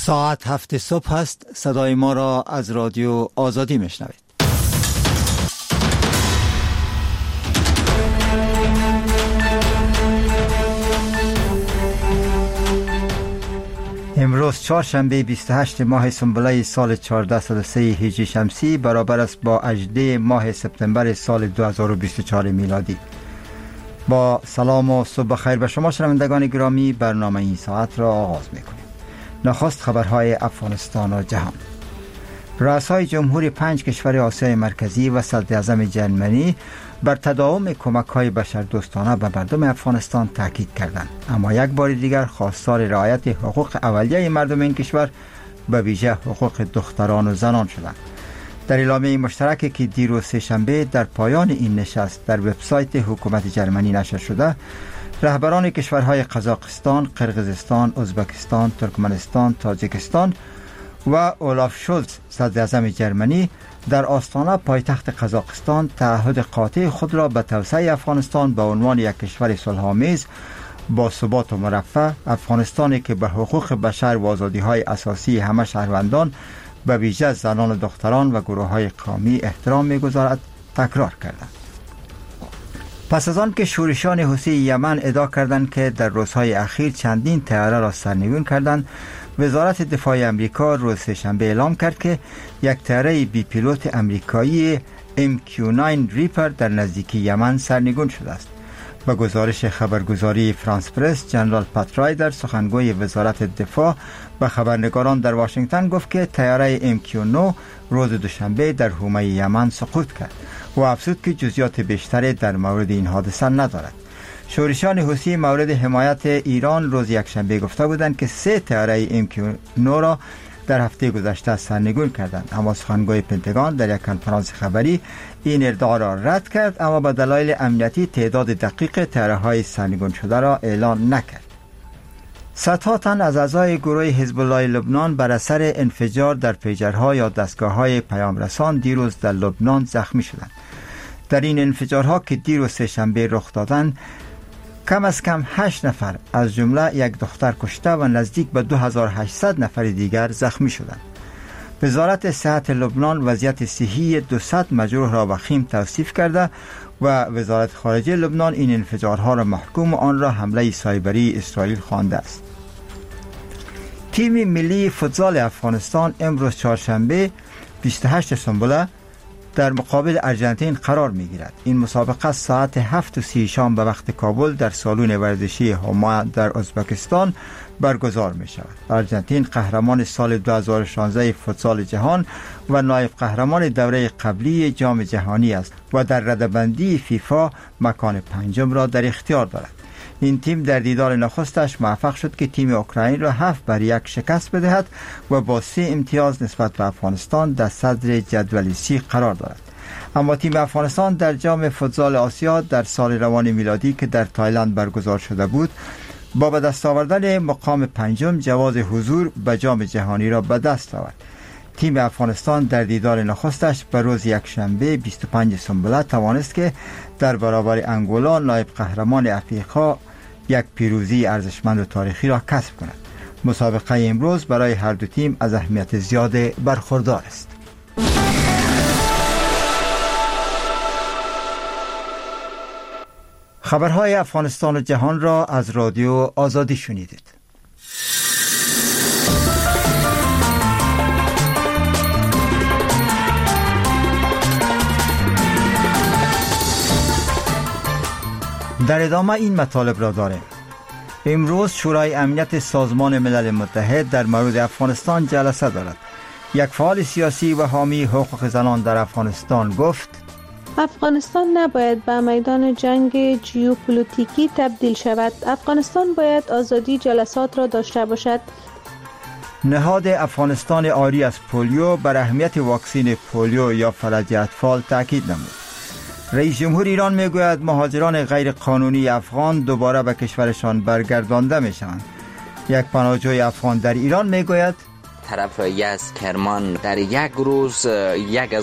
ساعت 7 صبح است. صدای ما را از رادیو آزادی میشنوید. امروز چهارشنبه 28 ماه سنبله سال 1403 هجری شمسی برابر است با 18 ماه سپتامبر سال 2024 میلادی. با سلام و صبح خیر به شما شنوندگان گرامی، برنامه این ساعت را آغاز می‌کنیم. نخست خبرهای افغانستان و جهان. رؤسای جمهوری 5 کشور آسیای مرکزی و صدر اعظم جرمنی بر تداوم کمک‌های بشردوستانه به مردم افغانستان تاکید کردند، اما یک بار دیگر خواستار رعایت حقوق اولیه مردم این کشور به ویژه حقوق دختران و زنان شدند. در اعلامیه مشترکی که دیروز سه‌شنبه در پایان این نشست در وبسایت حکومت جرمنی نشر شده، رهبران کشورهای قزاقستان، قرقیزستان، ازبکستان، ترکمنستان، تاجیکستان و اولاف شولز صدر اعظم جرمنی در آستانه پایتخت قزاقستان تعهد قاطع خود را به توسعه افغانستان به عنوان یک کشور صلح‌آمیز با ثبات و مرفه، افغانستانی که به حقوق بشر و آزادی‌های اساسی همه شهروندان به ویژه زنان و دختران و گروه‌های قومی احترام می‌گذارد، تکرار کردند. پس از آن که شورشیان حوثی یمن ادعا کردند که در روزهای اخیر چندین طیاره را سرنگون کردند، وزارت دفاع امریکا روز سه‌شنبه اعلام کرد که یک طیاره بی پیلوت امریکایی MQ-9 ریپر در نزدیکی یمن سرنگون شده است. به گزارش خبرگزاری فرانس پرس، جنرال پات رایدر، سخنگوی وزارت دفاع، به خبرنگاران در واشنگتن گفت که طیاره MQ-9 روز دوشنبه در حومه یمن سقوط کرد و افزود که جزئیات بیشتری در مورد این حادثه ندارد. شورشیان حوثی مورد حمایت ایران روز یکشنبه گفته بودند که 3 طیاره MQ-9 را در هفته گذشته سرنگون کردند، اما سخنگوی پنتاگون در یک کنفرانس خبری این ادعا را رد کرد، اما به دلایل امنیتی تعداد دقیق طیاره‌های سرنگون شده را اعلان نکرد. صدها تن از اعضای گروه حزب الله لبنان بر اثر انفجار در پیجرها یا دستگاه‌های پیام رسان دیروز در لبنان زخمی شدند. در این انفجارها که دیروز سه‌شنبه رخ دادند، کم از کم 8 نفر از جمله یک دختر کشته و نزدیک به 2800 نفر دیگر زخمی شدند. وزارت صحت لبنان وضعیت صحی 200 مجروح را وخیم توصیف کرده و وزارت خارجه لبنان این انفجارها را محکوم و آن را حمله سایبری اسرائیل خوانده است. تیم ملی فوتبال افغانستان امروز چهارشنبه 28 سنبله در مقابل ارژانتین قرار می‌گیرد. این مسابقه ساعت 7:30 شام به وقت کابل در سالن ورزشی هما در ازبکستان برگزار می‌شود. ارژانتین قهرمان سال 2016 فوتبال جهان و نایب قهرمان دوره قبلی جام جهانی است و در رده‌بندی فیفا مکان 5 را در اختیار دارد. این تیم در دیدار نخستش موفق شد که تیم اوکراین را 7-1 شکست بدهد و با 3 امتیاز نسبت به افغانستان در صدر جدول سی قرار دارد. اما تیم افغانستان در جام فوتبال آسیا در سال روان میلادی که در تایلند برگزار شده بود، با به دست آوردن مقام 5 جواز حضور به جام جهانی را به دست آورد. تیم افغانستان در دیدار نخستش به روز یکشنبه 25 سنبله توانست که در برابر انگولا نایب قهرمان افریقا یک پیروزی ارزشمند و تاریخی را کسب کند. مسابقه امروز برای هر دو تیم از اهمیت زیاد برخوردار است. خبرهای افغانستان و جهان را از رادیو آزادی شنیدید. در ادامه این مطالب را داریم. امروز شورای امنیت سازمان ملل متحد در مورد افغانستان جلسه دارد. یک فعال سیاسی و حامی حقوق زنان در افغانستان گفت: افغانستان نباید به میدان جنگ ژئوپلیتیکی تبدیل شود. افغانستان باید آزادی جلسات را داشته باشد. نهاد افغانستان عاری از پولیو بر اهمیت واکسین پولیو یا فلج اطفال تاکید نمود. رئیس جمهور ایران میگوید مهاجران غیر قانونی افغان دوباره به کشورشان برگردانده میشوند. یک پناهجوی افغان در ایران میگوید طرف یزد کرمان در یک روز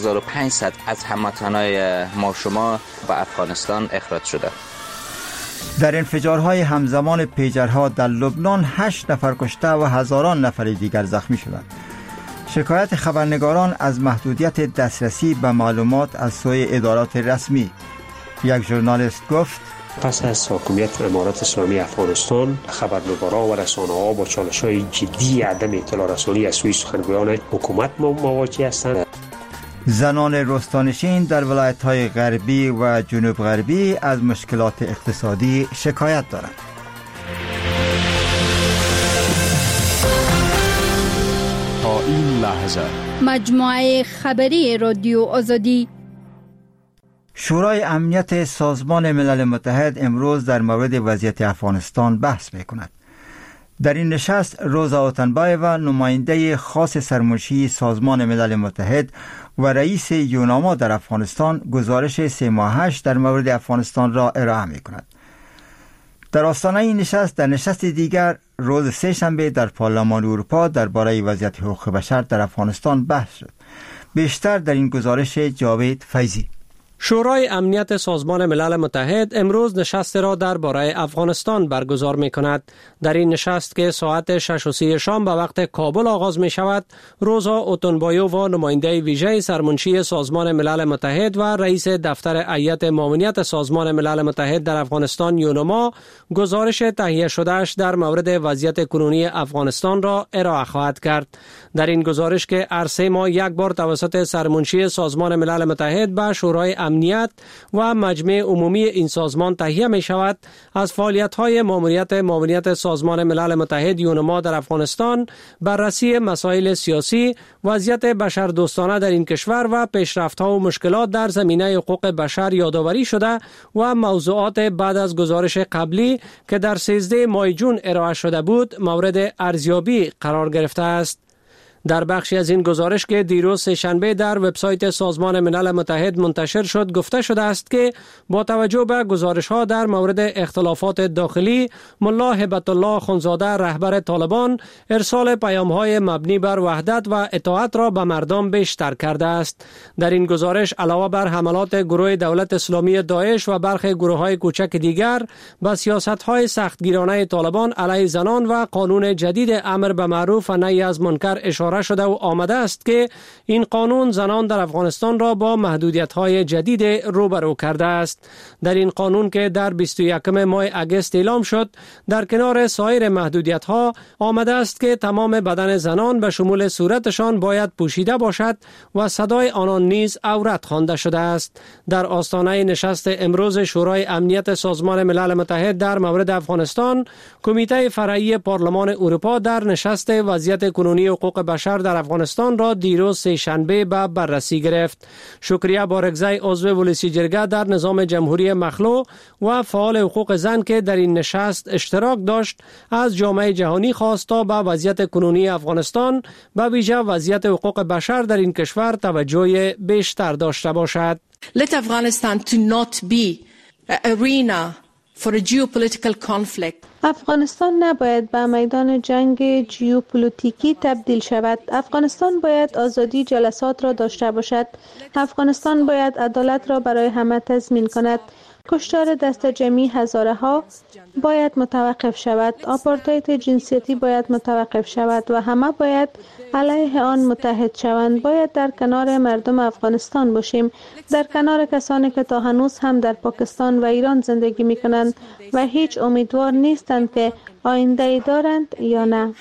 1500 از هموطنان ما شما به افغانستان اخراج شده. در انفجارهای همزمان پیجرها در لبنان 8 نفر کشته و هزاران نفر دیگر زخمی شدند. شکایت خبرنگاران از محدودیت دسترسی به معلومات از سوی ادارات رسمی. یک ژورنالیست گفت پس از حاکمیت امارات اسلامی افغانستان، خبرنگاران و رسانه‌ها با چالش‌های جدی عدم اطلاع رسانی از سوی سخنگویان حکومت مواجه هستند. زنان رستانشین در ولایت‌های غربی و جنوب غربی از مشکلات اقتصادی شکایت دارند. تا این لحظه مجموعه خبری رادیو آزادی. شورای امنیت سازمان ملل متحد امروز در مورد وضعیت افغانستان بحث می‌کند. در این نشست روزا اوتنبایوا نماینده خاص سرمنشی سازمان ملل متحد و رئیس یوناما در افغانستان گزارش 3 ماهش در مورد افغانستان را ارائه می‌کند. در آستانه این نشست در نشست دیگر روز 3 شنبه در پارلمان اروپا درباره وضعیت حقوق بشر در افغانستان بحث شد. بیشتر در این گزارش جاوید فیضی. شورای امنیت سازمان ملل متحد امروز نشست را درباره افغانستان برگزار می کند. در این نشست که ساعت 6:30 شام به وقت کابل آغاز می شود، روزا اوتنبایووا نماینده ویژه سرمنشی سازمان ملل متحد و رئیس دفتر هیئت ماموریت سازمان ملل متحد در افغانستان یوناما گزارش تهیه شدهش در مورد وضعیت کنونی افغانستان را ارائه خواهد کرد. در این گزارش که هر 3 ماه یک بار توسط سرمنشی سازمان ملل متحد به شورای امنیت و مجمع عمومی این سازمان تهیه می شود، از فعالیت‌های ماموریت سازمان ملل متحد یوناما در افغانستان، بررسی مسائل سیاسی، وضعیت بشردوستانه در این کشور و پیشرفت‌ها و مشکلات در زمینه حقوق بشر یادآوری شده و موضوعات بعد از گزارش قبلی که در 13 ماه جون ارائه شده بود مورد ارزیابی قرار گرفته است. در بخشی از این گزارش که دیروز سه‌شنبه در وبسایت سازمان ملل متحد منتشر شد گفته شده است که با توجه به گزارش‌ها در مورد اختلافات داخلی، ملا هبت الله خونزاده رهبر طالبان ارسال پیام‌های مبنی بر وحدت و اطاعت را به مردم بیشتر کرده است. در این گزارش علاوه بر حملات گروه دولت اسلامی داعش و برخی گروه‌های کوچک دیگر به سیاست‌های سختگیرانه طالبان علیه زنان و قانون جدید امر به معروف و نهی از منکر اشاره شده و آمده است که این قانون زنان در افغانستان را با محدودیت‌های جدید روبرو کرده است. در این قانون که در 21 ماه اگست اعلام شد، در کنار سایر محدودیت‌ها آمده است که تمام بدن زنان به شمول صورتشان باید پوشیده باشد و صدای آنان نیز عورت خوانده شده است. در آستانه نشست امروز شورای امنیت سازمان ملل متحد در مورد افغانستان، کمیته فرعی پارلمان اروپا در نشست وضعیت کنونی حقوق بشر در افغانستان را دیروز سه‌شنبه به بررسی گرفت. شکریه بارگزی عضو ولسی جرگه در نظام جمهوری مخلوع و فعال حقوق زن که در این نشست اشتراک داشت، از جامعه جهانی خواست تا به وضعیت کنونی افغانستان به ویژه وضعیت حقوق بشر در این کشور توجه بیشتر داشته باشد. Let Afghanistan to not be an arena for a geopolitical conflict. افغانستان نباید به میدان جنگ ژئوپلیتیکی تبدیل شود. افغانستان باید آزادی جلسات را داشته باشد. افغانستان باید عدالت را برای همه تضمین کند. کشتار دست جمعی هزاره ها باید متوقف شود. آپارتاید جنسیتی باید متوقف شود و همه باید علیه آن متحد شوند. باید در کنار مردم افغانستان باشیم، در کنار کسانی که تا هنوز هم در پاکستان و ایران زندگی می کنند و هیچ امیدوار نیستند که آینده دارند یا نه.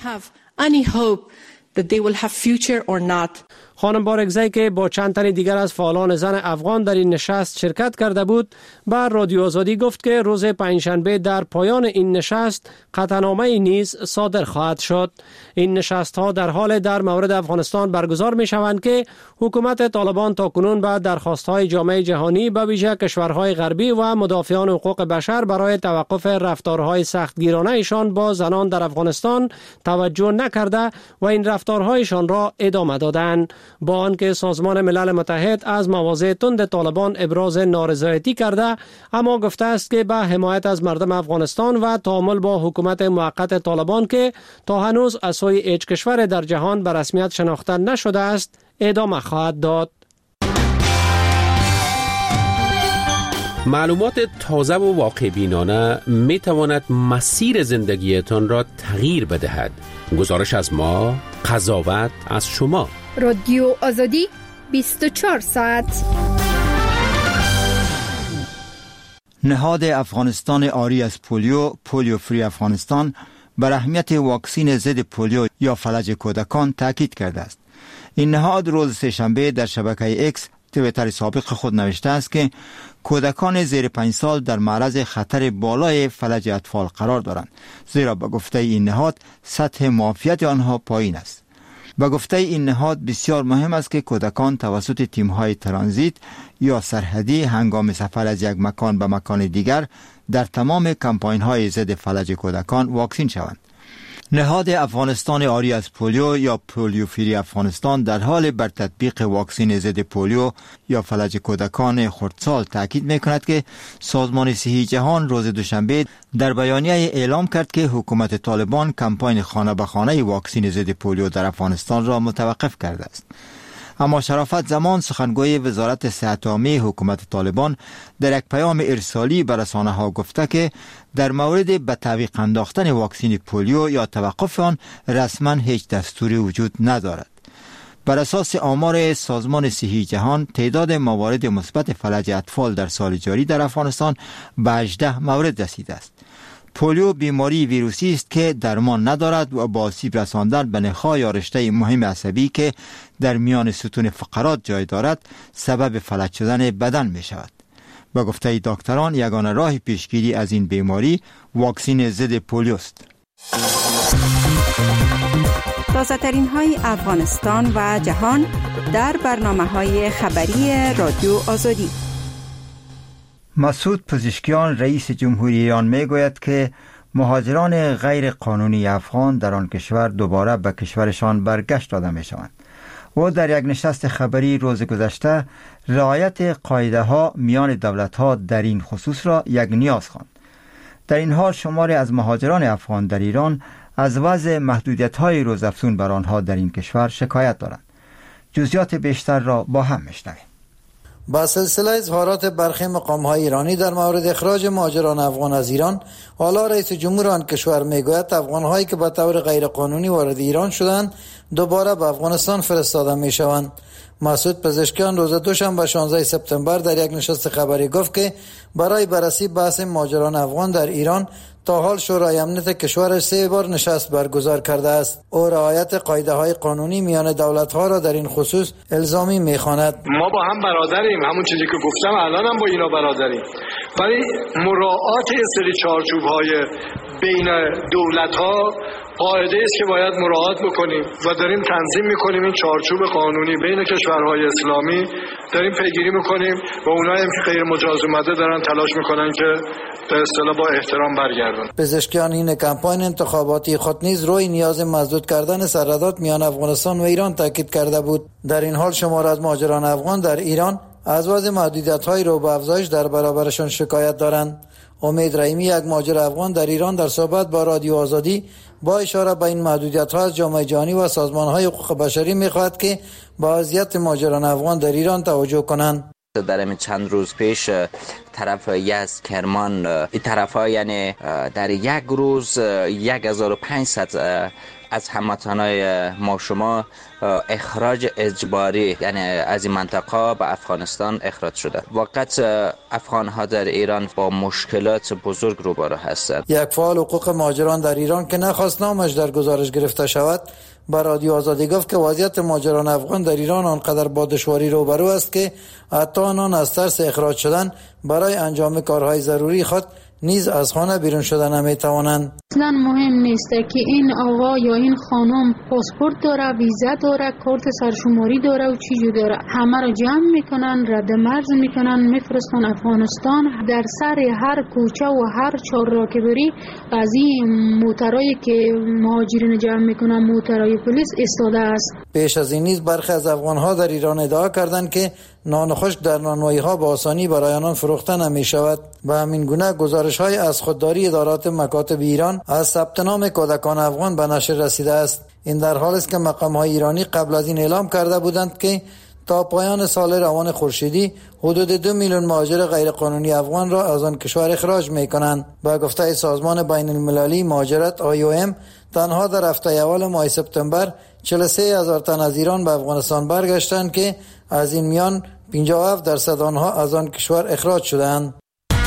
خانم بارگزی که با چند تن دیگر از فعالان زن افغان در این نشست شرکت کرده بود، بر رادیو آزادی گفت که روز پنجشنبه در پایان این نشست قطعنامه نیز صادر خواهد شد. این نشست ها در حال در مورد افغانستان برگزار می شوند که حکومت طالبان تاکنون به درخواست های جامعه جهانی به ویژه کشورهای غربی و مدافعان حقوق بشر برای توقف رفتارهای سختگیرانه ایشان با زنان در افغانستان توجه نکرده و این رفتارهایشان را ادامه دادند. با آنکه سازمان ملل متحد از مواضع تند طالبان ابراز نارضایتی کرده، اما گفته است که به حمایت از مردم افغانستان و تعامل با حکومت موقت طالبان که تا هنوز از سوی هیچ کشور در جهان به رسمیت شناخته نشده است ادامه خواهد داد. معلومات تازه و واقع بینانه می تواند مسیر زندگیتان را تغییر بدهد. گزارش از ما، قضاوت از شما. رادیو آزادی 24 ساعت. نهاد افغانستان آری از پولیو فری افغانستان بر اهمیت واکسین ضد پولیو یا فلج کودکان تاکید کرده است. این نهاد روز سه‌شنبه در شبکه اکس توییتر سابق خود نوشته است که کودکان زیر 5 سال در معرض خطر بالای فلج اطفال قرار دارند، زیرا به گفته این نهاد سطح معافیت آنها پایین است. به گفته این نهاد بسیار مهم است که کودکان توسط تیم‌های ترانزیت یا سرحدی هنگام سفر از یک مکان به مکان دیگر در تمام کمپاین‌های ضد فلج کودکان واکسین شوند. نهاد افغانستان آری از پولیو یا پولیو فری افغانستان در حال بر تطبیق واکسین ضد پولیو یا فلج کودکان خردسال تاکید می‌کند که سازمان صحی جهان روز دوشنبه در بیانیه اعلام کرد که حکومت طالبان کمپاین خانه به خانه واکسین ضد پولیو در افغانستان را متوقف کرده است. اما شرافت زمان سخنگوی وزارت صحت عامه حکومت طالبان در یک پیام ارسالی به رسانه‌ها گفته که در مورد به تعویق انداختن واکسین پولیو یا توقف آن رسما هیچ دستوری وجود ندارد. بر اساس آمار سازمان صحی جهان تعداد موارد مثبت فلج اطفال در سال جاری در افغانستان به 18 مورد رسیده است. پولیو بیماری ویروسی است که درمان ندارد و با آسیب رساندن به نخاع یا رشته مهم عصبی که در میان ستون فقرات جای دارد سبب فلج شدن بدن می شود. به گفته دکتران یگانه راه پیشگیری از این بیماری واکسین ضد پولیو است. تازه ترین های افغانستان و جهان در برنامه‌های خبری رادیو آزادی. مسعود پزشکیان رئیس جمهوری ایران می گوید که مهاجران غیر قانونی افغان در آن کشور دوباره به کشورشان برگشت داده می شوند. او در یک نشست خبری روز گذشته رعایت قاعده ها میان دولت ها در این خصوص را یک نیاز خواند. در این حال شماری از مهاجران افغان در ایران از وضع محدودیت های روزافزون بر آنها در این کشور شکایت دارند. جزئیات بیشتر را با هم میشنویم. با سلسله اظهارات برخی مقام‌های ایرانی در مورد اخراج مهاجران افغان از ایران، حالا رئیس جمهور آن کشور میگوید افغان‌هایی که به طور غیرقانونی وارد ایران شدند دوباره به افغانستان فرستاده میشوند. مسعود پزشکیان روز دوشنبه 16 سپتامبر در یک نشست خبری گفت که برای بررسی بحث مهاجران افغان در ایران تا حال شورای امنیت کشور 3 بار نشست برگزار کرده است. او رعایت قاعده‌های قانونی میان دولت‌ها را در این خصوص الزامی می‌خواند. ما با هم برادریم، همون چیزی که گفتم الان هم با اینا برادریم، ولی مراعات یه سری چارچوب‌های بین دولت‌ها قاعده است که باید مراعات بکنیم و داریم تنظیم می‌کنیم. این چارچوب قانونی بین کشورهای اسلامی داریم پیگیری می‌کنیم و اونایی هم که غیر مجاز اومده دارن تلاش می‌کنن که به اصطلاح با احترام برگردن. پزشکیان این کمپاین انتخاباتی خود نیز روی نیاز مسدود کردن سرحدات میان افغانستان و ایران تاکید کرده بود. در این حال شمار از مهاجران افغان در ایران از وضع محدودیت‌های رو به افزایش در برابرشان شکایت دارند. امید رحیمی، یک مهاجر افغان در ایران، در صحبت با رادیو آزادی با اشاره به این محدودیت‌ها از جامعه جهانی و سازمان‌های حقوق بشری می‌خواهد که با وضعیت مهاجران افغان در ایران توجه کنند. در همین چند روز پیش طرف یزد کرمان این طرف‌ها یعنی در یک روز 1500 از هموطنای ما شما اخراج اجباری یعنی از این منطقه به افغانستان اخراج شده. وقت افغان‌ها در ایران با مشکلات بزرگ روبرو هستند. یک فعال حقوق مهاجران در ایران که نخواست نامش در گزارش گرفته شود با رادیو آزادی گفت که وضعیت مهاجران افغان در ایران آنقدر با دشواری روبرو است که حتی آنان از ترس اخراج شدن برای انجام کارهای ضروری خود نیز از خانه بیرون شدن نمیتوانند. اصلا مهم نیست که این آقا یا این خانم پاسپورت داره، ویزا داره، کارت سرشماری داره و چیزی داره، همه رو جمع میکنن، رد مرز میکنن، میفرستن افغانستان. در سر هر کوچه و هر چهارراه که بری از این موترایی که مهاجرین جمع میکنن، موترای پلیس ایستاده است. پیش از این نیز برخی از افغان‌ها در ایران ادعا کردند که نان خشک در نانوایی‌ها با آسانی برای آنان فروخته نمی‌شود. به همین گونه گزارش‌های از خودداری ادارات مکاتب ایران از ثبت نام کودکان افغان به نشر رسیده است. این در حالی است که مقام‌های ایرانی قبل از این اعلام کرده بودند که تا پایان سال روان خورشیدی حدود 2 میلیون مهاجر غیرقانونی افغان را از آن کشور اخراج می‌کنند. با گفته سازمان بین المللی مهاجرت IOM، تنها در هفته اول ماه سپتامبر 43,000 تن از ایران به افغانستان برگشتند که از این میان 57% آنها از آن کشور اخراج شدند.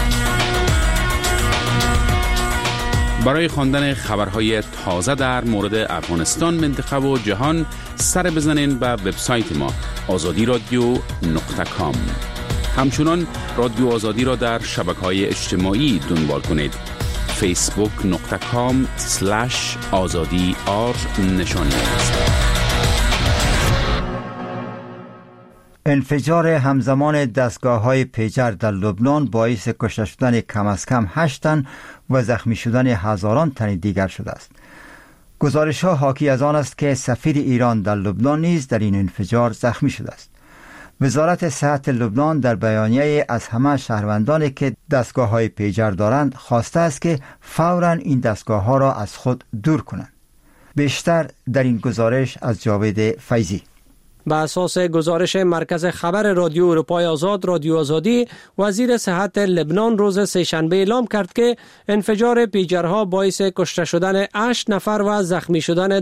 برای خواندن خبرهای تازه در مورد افغانستان، منطقه و جهان سر بزنین به وبسایت ما azadiradio.com. همچنان رادیو آزادی را در شبکه‌های اجتماعی دنبال کنید. facebook.com/azadi_r نشانی است. انفجار همزمان دستگاه‌های پیجر در لبنان باعث کشته شدن کم از کم 8 تن و زخمی شدن هزاران تن دیگر شده است. گزارش‌ها حاکی از آن است که سفیر ایران در لبنان نیز در این انفجار زخمی شده است. وزارت صحت لبنان در بیانیه از همه شهروندانی که دستگاه‌های پیجر دارند خواسته است که فوراً این دستگاه‌ها را از خود دور کنند. بیشتر در این گزارش از جاوید فیضی. به اساس گزارش مرکز خبر رادیو اروپای آزاد رادیو آزادی، وزیر صحت لبنان روز سه‌شنبه اعلام کرد که انفجار پیجرها باعث کشته شدن 8 نفر و زخمی شدن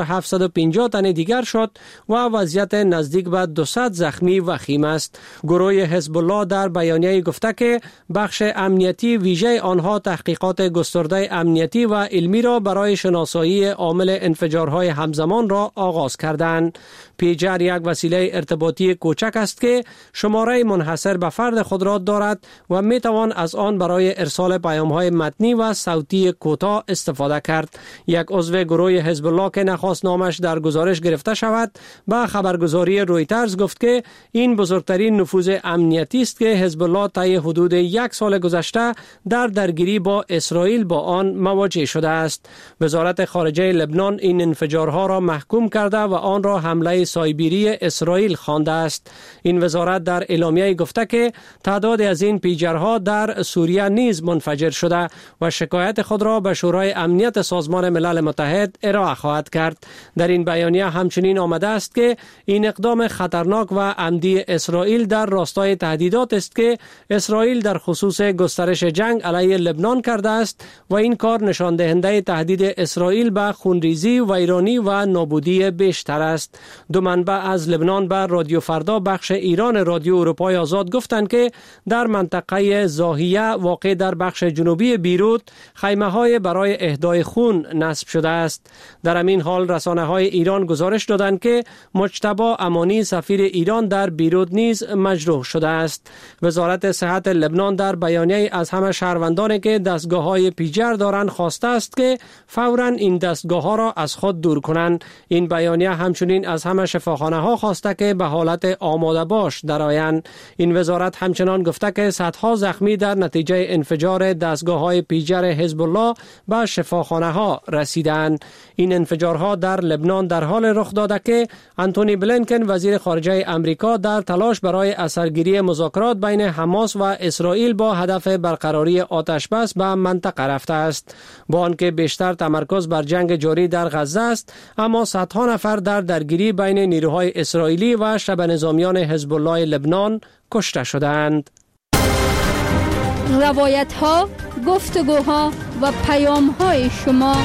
2750 تن دیگر شد و وضعیت نزدیک به 200 زخمی وخیم است. گروه حزب الله در بیانیه گفته که بخش امنیتی ویژه آنها تحقیقات گسترده امنیتی و علمی را برای شناسایی عامل انفجارهای همزمان را آغاز کردند. پیجر یک وسیله ارتباطی کوچک است که شماره منحصر به فرد خود را دارد و می توان از آن برای ارسال پیام‌های متنی و صوتی کوتاه استفاده کرد. یک عضو گروه حزب الله که نخواست نامش در گزارش گرفته شود، با خبرگزاری رویترز گفت که این بزرگترین نفوذ امنیتی است که حزب الله طی حدود 1 سال گذشته در درگیری با اسرائیل با آن مواجه شده است. وزارت خارجه لبنان این انفجارها را محکوم کرده و آن را حمله سایبری اسرائیل خوانده است. این وزارت در اعلامیه گفته که تعداد از این پیجرها در سوریه نیز منفجر شده و شکایت خود را به شورای امنیت سازمان ملل متحد ارائه خواهد کرد. در این بیانیه همچنین آمده است که این اقدام خطرناک و عمدی اسرائیل در راستای تهدیدات است که اسرائیل در خصوص گسترش جنگ علیه لبنان کرده است و این کار نشان دهنده تهدید اسرائیل به خونریزی، ویرانی و نابودی بیشتر است. دو منبع از لبنان به رادیو فردا بخش ایران رادیو اروپای آزاد گفتند که در منطقه زاهیه واقع در بخش جنوبی بیروت خیمه‌های برای اهدای خون نصب شده است. در همین حال رسانه‌های ایران گزارش دادند که مجتبی امانی سفیر ایران در بیروت نیز مجروح شده است. وزارت صحت لبنان در بیانیه از همه شهروندانی که دستگاه‌های پیجر دارند خواسته است که فوراً این دستگاه‌ها را از خود دور کنند. این بیانیه همچنین از همه شفاخانه‌ها خواسته که به حالت آماده باش درآیند. این وزارت همچنان گفته که صدها زخمی در نتیجه انفجار دستگاه‌های پیجر حزب الله به شفاخانه‌ها رسیدند. این انفجارها در لبنان در حال رخ داده که انتونی بلینکن وزیر خارجه امریکا در تلاش برای اثرگیری مذاکرات بین حماس و اسرائیل با هدف برقراری آتشبس به منطقه رفته است. با آنکه بیشتر تمرکز بر جنگ جاری در غزه است، اما صدها نفر در درگیری بین نیروهای اسرائیلی و شبه نظامیان حزب الله لبنان کشته شدند. روایت‌ها، گفتگوها و پیام‌های شما.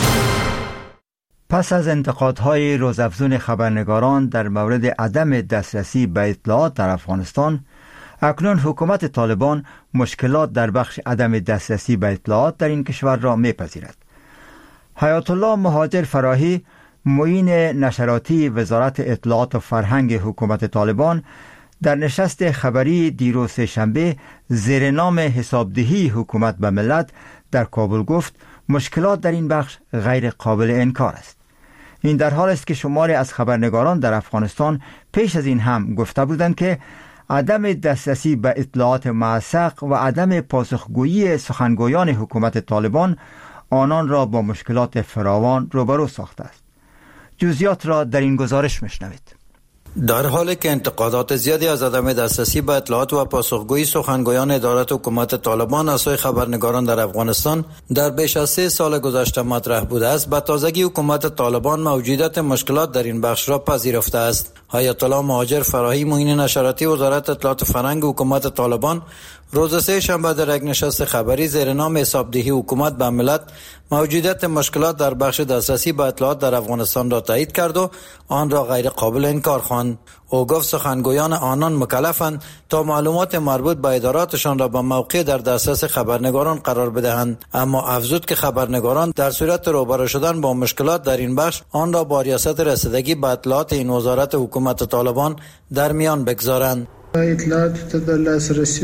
پس از انتقادهای روزافزون خبرنگاران در مورد عدم دسترسی به اطلاعات در افغانستان، اکنون حکومت طالبان مشکلات در بخش عدم دسترسی به اطلاعات در این کشور را می‌پذیرد. حیات الله مهاجر فراهی، معین نشراتی وزارت اطلاعات و فرهنگ حکومت طالبان، در نشست خبری دیروز سه‌شنبه زیر نام حسابدهی حکومت به ملت در کابل گفت مشکلات در این بخش غیر قابل انکار است. این در حال است که شماری از خبرنگاران در افغانستان پیش از این هم گفته بودند که عدم دسترسی به اطلاعات موثق و عدم پاسخگویی سخنگویان حکومت طالبان آنان را با مشکلات فراوان روبرو ساخته است. جزئیات را در این گزارش میشنوید. در حالی که انتقادات زیادی از عدم دسترسی به اطلاعات و پاسخگویی سخنگویان ادارات حکومت طالبان از سوی خبرنگاران در افغانستان در بیش از 3 سال گذشته مطرح بوده است، به تازگی حکومت طالبان موجودیت مشکلات در این بخش را پذیرفته است. آیت الله مهاجر فراهی، معین نشراتی وزارت اطلاعات فرهنگ حکومت طالبان، روز سه شنبه در یک نشست خبری زیر نام حسابدهی حکومت به ملت موجودیت مشکلات در بخش دسترسی به اطلاعات در افغانستان را تایید کرد و آن را غیر قابل انکار خواند. او گفت سخنگویان آنان مکلفند تا معلومات مربوط به اداراتشان را به موقع در دسترس خبرنگاران قرار بدهند، اما افزود که خبرنگاران در صورت روبرو شدن با مشکلات در این بخش آن را با ریاست رسیدگی به اطلاعات این وزارت حکومت طالبان در میان بگذارند. اطلاعات در دسترسی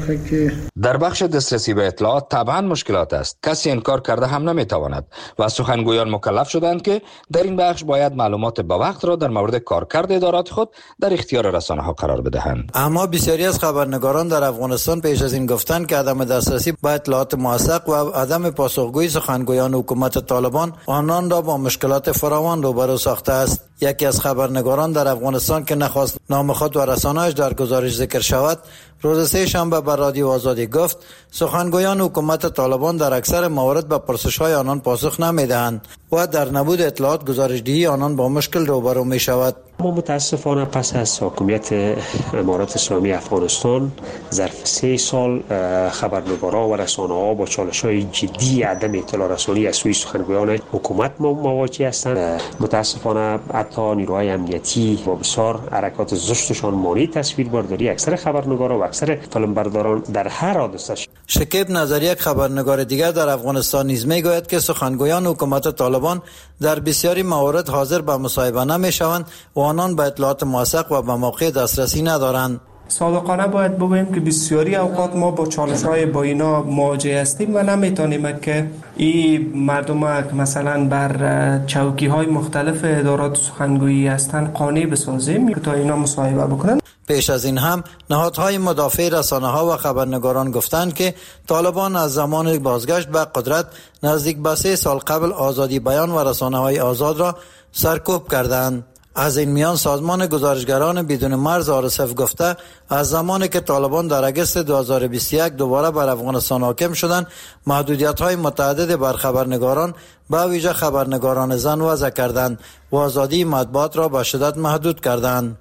در بخش دسترسی به اطلاعات طبعا مشکلات است. کسی انکار کرده هم نمیتواند و سخنگویان مکلف شدند که در این بخش باید معلومات به وقت را در مورد کارکرد ادارات خود در اختیار رسانه ها قرار بدهند. اما بسیاری از خبرنگاران در افغانستان پیش از این گفتند که عدم دسترسی به اطلاعات موثق و عدم پاسخگویی سخنگویان حکومت طالبان آنان را با مشکلات فراوان روبرو ساخته است. یکی از خبرنگاران در افغانستان که نخواست نام خود و رسانه‌اش در گزارش ذکر شود، روز سه شنبه بر رادیو آزادی گفت سخنگویان حکومت طالبان در اکثر موارد به پرسش‌های آنان پاسخ نمی‌دهند و در نبود اطلاعات گزارش‌دهی آنان با مشکل روبرو می‌شود. ما متاسفانه پس از حاکمیت امارات اسلامی افغانستان ظرف 3 سال خبرنگاران و رسانه‌ها با چالش‌های جدی عدم اطلاع رسانی از سوی سخنگویان حکومت مواجه هستند. متاسفانه حتی نیروهای امنیتی با بسیار حرکات زشتشان مانع تصویربرداری اکثر خبرنگاران و اکثر فیلمبرداران در هر حادثه. شکیب نظری، یک خبرنگار دیگر در افغانستان، نیز میگوید که سخنگویان حکومت طالبان در بسیاری موارد حاضر به مصاحبه نمی‌شوند و آنان به اطلاعات موثق و به موقع دسترسی ندارند. صادقانه باید بگوییم که بسیاری اوقات ما با چالش‌های با اینا مواجه هستیم و نمیتونیم که این مردم مثلا بر چوکی‌های مختلف ادارات سخنگویی هستند قانع بسازیم تا اینا مصاحبه بکنن. پیش از این هم نهادهای مدافع رسانه‌ها و خبرنگاران گفتند که طالبان از زمان بازگشت به قدرت نزدیک به 3 سال قبل آزادی بیان و رسانه‌های آزاد را سرکوب کردند. از این میان سازمان گزارشگران بدون مرز RSF گفته از زمانی که طالبان در اگست 2021 دوباره بر افغانستان حاکم شدند، محدودیت‌های متعدد بر خبرنگاران به ویژه خبرنگاران زن وضع کردند و آزادی مطبوعات را به شدت محدود کردند.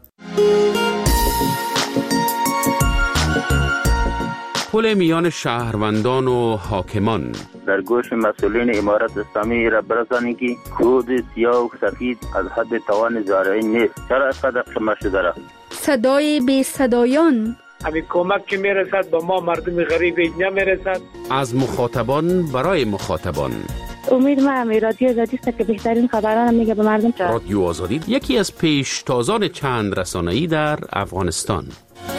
پل میان شهروندان و حاکمان در گوش مسئولین امارت اسلامی را برسانید که کود سیاه و سفید از حد توان زارعی نیست. چرا اینقدر شما شده را؟ صدای بی صدایان، همین کمک که میرسد با ما مردم غریب اینجا میرسد. از مخاطبان برای مخاطبان. امید ما رادیو آزادی است که بهترین خبران میگه به مردم. رادیو آزادی یکی از پیشتازان چند رسانه‌ای در افغانستان.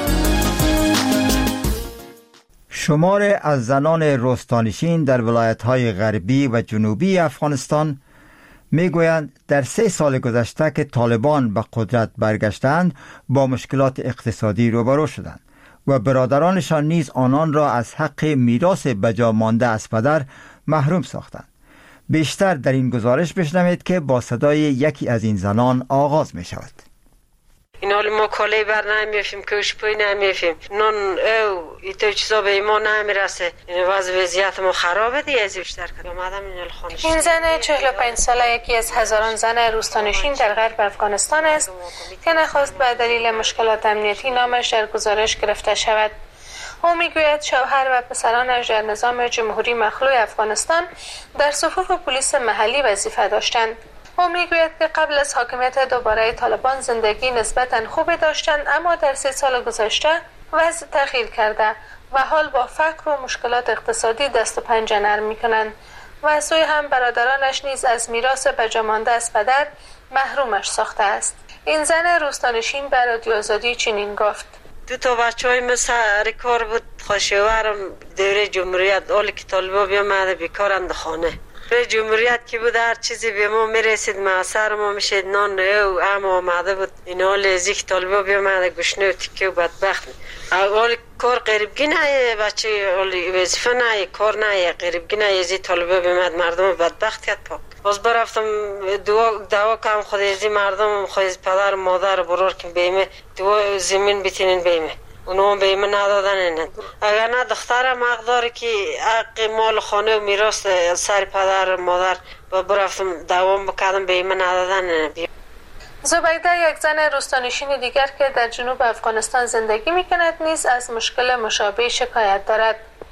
شمار از زنان روستانشین در ولایت‌های غربی و جنوبی افغانستان میگویند در 3 سال گذشته که طالبان به قدرت برگشتند با مشکلات اقتصادی روبرو شدند و برادرانشان نیز آنان را از حق میراث بجا مانده از پدر محروم ساختند. بیشتر در این گزارش بشنوید که با صدای یکی از این زنان آغاز می شود. این حال ما کالی بر نمیفیم، کشپوی نمیفیم، نان او ایتو چیزا به ما نمیرسه. این وضعیت ما خرابه دیگه. از بیشتر که اومدم این خانش. این زن 45 ساله یکی از هزاران زن روستانشین در غرب افغانستان است که نخواست به دلیل مشکلات امنیتی نامش در گزارش گرفته شود. او میگوید شوهر و پسرانش در نظام جمهوری مخلوع افغانستان در صفوف پلیس محلی وظیفه داشتند. او میگوید که قبل از حاکمیت دوباره طالبان زندگی نسبتاً خوبی داشتند، اما در 3 سال گذشته وضع تغییر کرده و حال با فقر و مشکلات اقتصادی دست و پنجه نرم میکنند و از سوی هم برادرانش نیز از میراث بجامانده از پدر محرومش ساخته است. این زن روستانشین به رادیو آزادی چنین گفت: 2 بچه‌های من سر کار بود، خواهشاورم دوره جمهوریت حالی که طالبا بیامده بیکارند خانه. به جمهوریت که بود هر چیزی به ما میرسید، معصر ما میشید، نان او اما آمده بود. این حال از یک طالبا بیامده گشنه و تکه و بدبخت. حال کار غریبگی نه، بچه حال وظیفه نه، کار نه، غریبگی نه، از این طالبا بیامد مردم بدبخت کرد پاک. باز برفتم دعوا کردم خود از مردم، خود از پدر و مادر برور که بیمه دو زمین بتینین بیمه، اونو بیمه ندادن. اگر نه دخترم حق داره که حق مال خانه و میراث سر پدر و مادر برفتم دعوا بکردم بیمه ندادن. زبیده یک زن روستانشین دیگر که در جنوب افغانستان زندگی میکند نیز از مشکل مشابه شکایت دارد.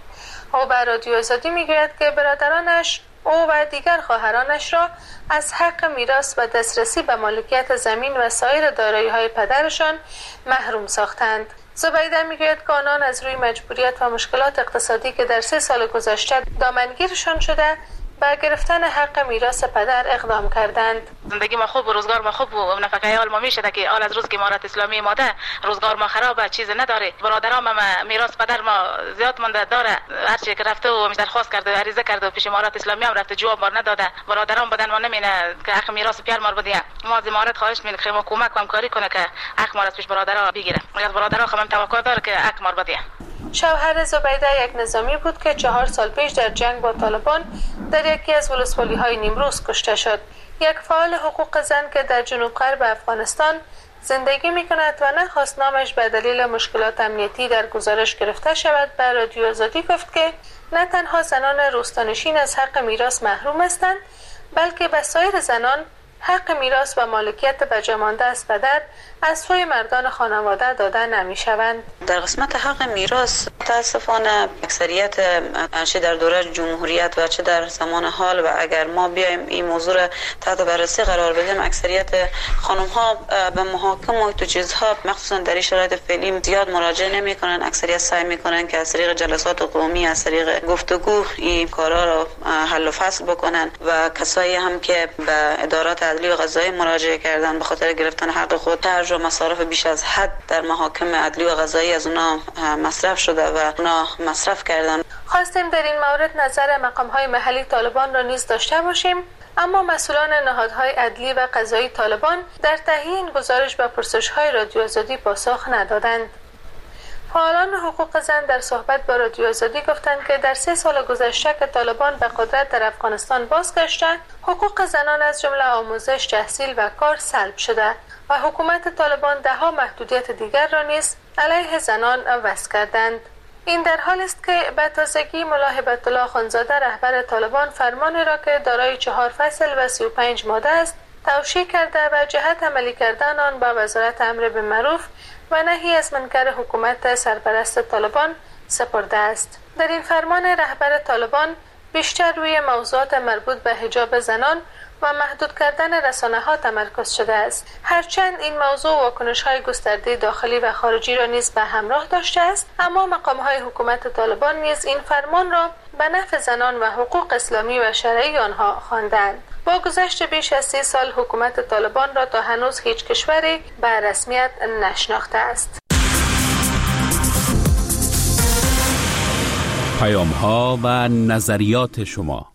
او به رادیو آزادی میگوید که برادرانش او و دیگر خواهرانش را از حق میراث و دسترسی به مالکیت زمین و سایر دارایی‌های پدرشان محروم ساختند. زبیده میگوید که آنان از روی مجبوریت و مشکلات اقتصادی که در 3 سال گذشته دامنگیرشان شده با گرفتن حق میراث پدر اقدام کردند. زندگی ما خوب و روزگار ما خوب و نفقه حال ما میشه که حال از روز که امارت اسلامی ماده روزگار ما خرابه، چیز نداره. برادرام میراث پدر ما زیاد مونده داره، هر چی که رفته و درخواست کرده و عریضه کرده و پیش امارت اسلامی هم رفته جواب ما نداده. برادرام بدن ما نمینه که حق میراث پیر ما بدیه. ما از امارت خواهش میکنیم که حکومت همکاری کنه که حق ما از پیش برادرها بگیره. اگر برادرها هم توقع داره که حق ما بدیه. شوهر زبیده یک نظامی بود که 4 سال پیش در جنگ با طالبان در یکی از ولسوالی‌های نیمروز کشته شد. یک فعال حقوق زن که در جنوب غرب افغانستان زندگی می‌کند و نخواست نامش به دلیل مشکلات امنیتی در گزارش گرفته شود، به رادیو آزادی گفت که نه تنها زنان روستانشین از حق میراث محروم هستند، بلکه به سایر زنان حق میراث و مالکیت بجامانده از پدر از سوی مردان خانواده داده نمی‌شوند. در قسمت حق میراث متاسفانه اکثریت چه در دوره جمهوریت و چه در زمان حال و اگر ما بیایم این موضوع را تحت بررسی قرار بدیم، اکثریت خانم ها به محاکم و تو چیزها مخصوصا در شرایط فعلی زیاد مراجعه نمی‌کنن. اکثریت سعی می‌کنن که از طریق جلسات قومی، از طریق گفتگو این کارا را حل و فصل بکنن و کسایی هم که به ادارات عدلی و قضایی مراجعه کردن به خاطر گرفتن حق خود خرج و مصارف بیش از حد در محاکم عدلی و قضایی از اونا مصرف شده و اونا مصرف کردن. خواستیم در این مورد نظر مقام‌های محلی طالبان را نیز داشته باشیم، اما مسئولان نهادهای عدلی و قضایی طالبان در تهیه این گزارش به پرسش‌های رادیو آزادی پاسخ ندادند. فعالان حقوق زن در صحبت با رادیو آزادی گفتند که در 3 سال گذشته که طالبان به قدرت در افغانستان بازگشته، حقوق زنان از جمله آموزش، تحصیل و کار سلب شده و حکومت طالبان 10 محدودیت دیگر را نیز علیه زنان وضع کردند. این در حالی است که به تازگی ملا هبت الله خانزاده رهبر طالبان فرمانی را که دارای 4 فصل و 35 ماده است توشیح کرده و جهت عملی کردن آن به وزارت امر بالمعروف و نهی از منکر حکومت سرپرست طالبان سپرده است. در این فرمان رهبر طالبان بیشتر روی موضوعات مربوط به حجاب زنان و محدود کردن رسانه‌ها تمرکز شده است. هرچند این موضوع واکنش‌های گسترده داخلی و خارجی را نیز به همراه داشته است، اما مقام‌های حکومت طالبان نیز این فرمان را به نفع زنان و حقوق اسلامی و شرعی آنها خواندند. با گذشت بیش از 30 سال حکومت طالبان را تا هنوز هیچ کشوری به رسمیت نشناخته است. پیام‌ها و نظریات شما.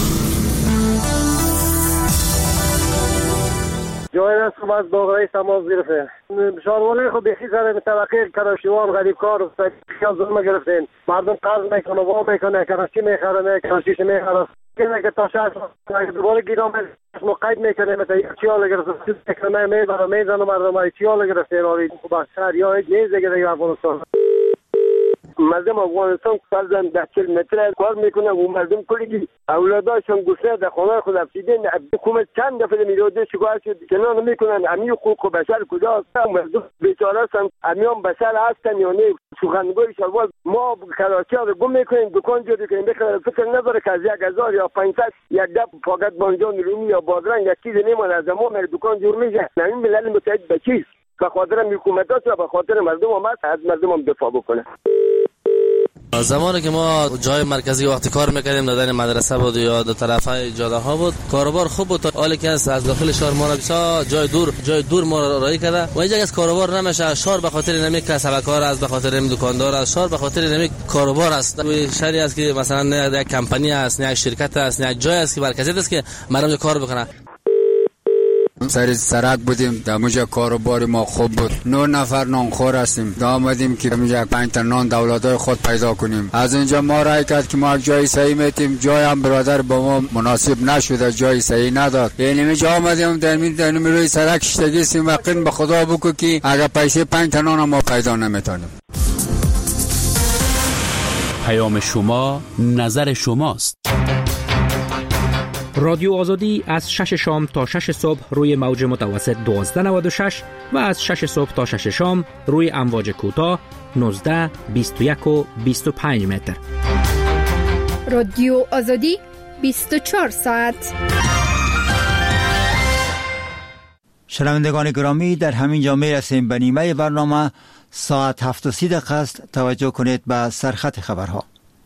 جای از صبح از باقرای تماس گرفته شاروانه خود بخی سر متوقع کراشیوان غریب کار و خیال ظلم گرفتین. مردم قرض میکنه و میکنه کراشی میخره کراشیش میخره کنه که تا شهر دوباره گیرام مقید میکنه مثلا یک چیال گرفته میکنه میبره میزنه مردم های چیال گرفته آوید با شهر یا یک نیز دیگه افغانستان. مردم افغانستان فرزن 10 کیلومتر کار میکنه و مردم کلی اولاداشون گسله در خانه خود افسیدن. حکومت چند دفعه میراده شکایت شد کنار میکنن. امی حقوق بشر کجاست؟ مردم بیچاره هستن، امیان بشر هستن یا نه؟ سخنگوی شلوار ما کراچی رو گم میکنیم، دکان جوری کنیم، بخره فکر نداره که از 1000 یا 500 یک دب فقط بانجان رومی یا بادرنگ یک چیز نمیمونه از ما دکان جور میشه. نمین ملل متحد به چیست؟ به خاطر حکومتات و به خاطر مردم هم از مردم هم دفاع بکنه. زمانی که ما جای مرکزی وقتی کار میکردیم دادن مدرسه بود یا دو طرفای جاده ها بود، کاروبار خوب بود. حالی که از داخل شهر ما را جای دور ما را رای کرده و اینجا از کاروبار نمیشه. شهر به خاطر نمی کسبکار است، به خاطر نمی دکاندار است، شهر به خاطر نمی کاروبار است. شهری است که مثلا نه یک کمپانی است، نه یک شرکت است، نه یک جای است که مرکزی است که مردم کار بکنه. سر سرک بودیم، در اونجا کاروبار ما خوب بود. 9 نفر نانخور هستیم. آمدیم که اونجا 5 تا نان دولتای خود پیدا کنیم. از اونجا ما رای کرد که ما جای صحیح میتیم، جای هم برادر با ما مناسب نشده، جای صحیح نداد. یعنی اینجا آمدیم در روی سرک شتگی سیم وقین به خدا بگو که اگر پیسه 5 تا نان ما پیدا نمیتونیم. پیام شما نظر شماست. رادیو آزادی از 6 شام تا 6 صبح روی موج متوسط 1296 و از 6 صبح تا 6 شام روی امواج کوتاه 19، 21 و 25 متر. رادیو آزادی 24 ساعت. شنوندگان گرامی، در همین جا میرسیم به نیمه برنامه. ساعت 7:30 است. توجه کنید به سرخط خبرها.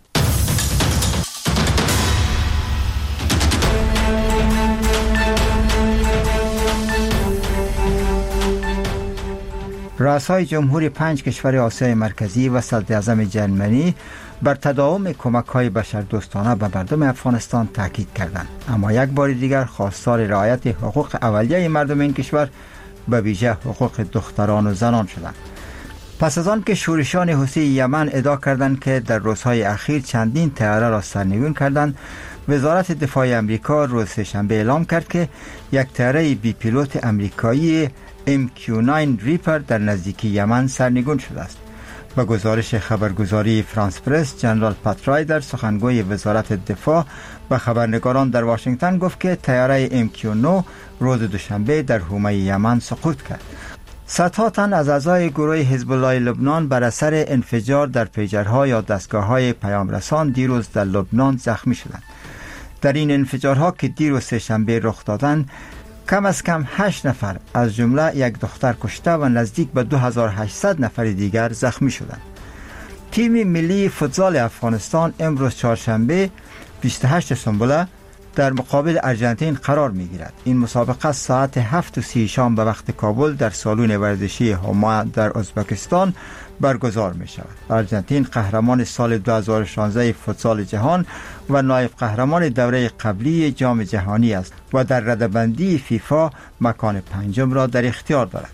رؤسای جمهوری 5 کشور آسیای مرکزی و صدر اعظم جرمنی بر تداوم کمک‌های بشردوستانه به مردم افغانستان تاکید کردند، اما یک بار دیگر خواستار رعایت حقوق اولیه مردم این کشور به ویژه حقوق دختران و زنان شدند. پس از آن که شورشان حوثی یمن ادعا کردند که در روزهای اخیر چندین طیاره را سرنگون کردند، وزارت دفاع امریکا روز سه‌شنبه اعلام کرد که یک طیاره بی پیلوت امریکایی MQ-9 ریپر در نزدیکی یمن سرنگون شده است. با گزارش خبرگزاری فرانس پرس، جنرال پات رایدر، سخنگوی وزارت دفاع، و خبرنگاران در واشنگتن گفت که طیاره MQ-9 روز دوشنبه در حومه یمن سقوط کرد. صدها تن از اعضای گروه حزب الله لبنان بر اثر انفجار در پیجرها یا دستگاه‌های پیامرسان دیروز در لبنان زخمی شدند. در این انفجارها که دیروز سه‌شنبه رخ دادند، کم از کم 8 نفر از جمله یک دختر کشته و نزدیک به 2800 نفر دیگر زخمی شدند. تیم ملی فوتبال افغانستان امروز چهارشنبه 28 سنبله در مقابل ارژانتین قرار می‌گیرد. این مسابقه ساعت 7:30 شام به وقت کابل در سالن ورزشی هما در ازبکستان برگزار می شود. ارژانتین قهرمان سال 2016 فوتسال جهان و نایب قهرمان دوره قبلی جام جهانی است و در رده‌بندی فیفا مکان 5 را در اختیار دارد.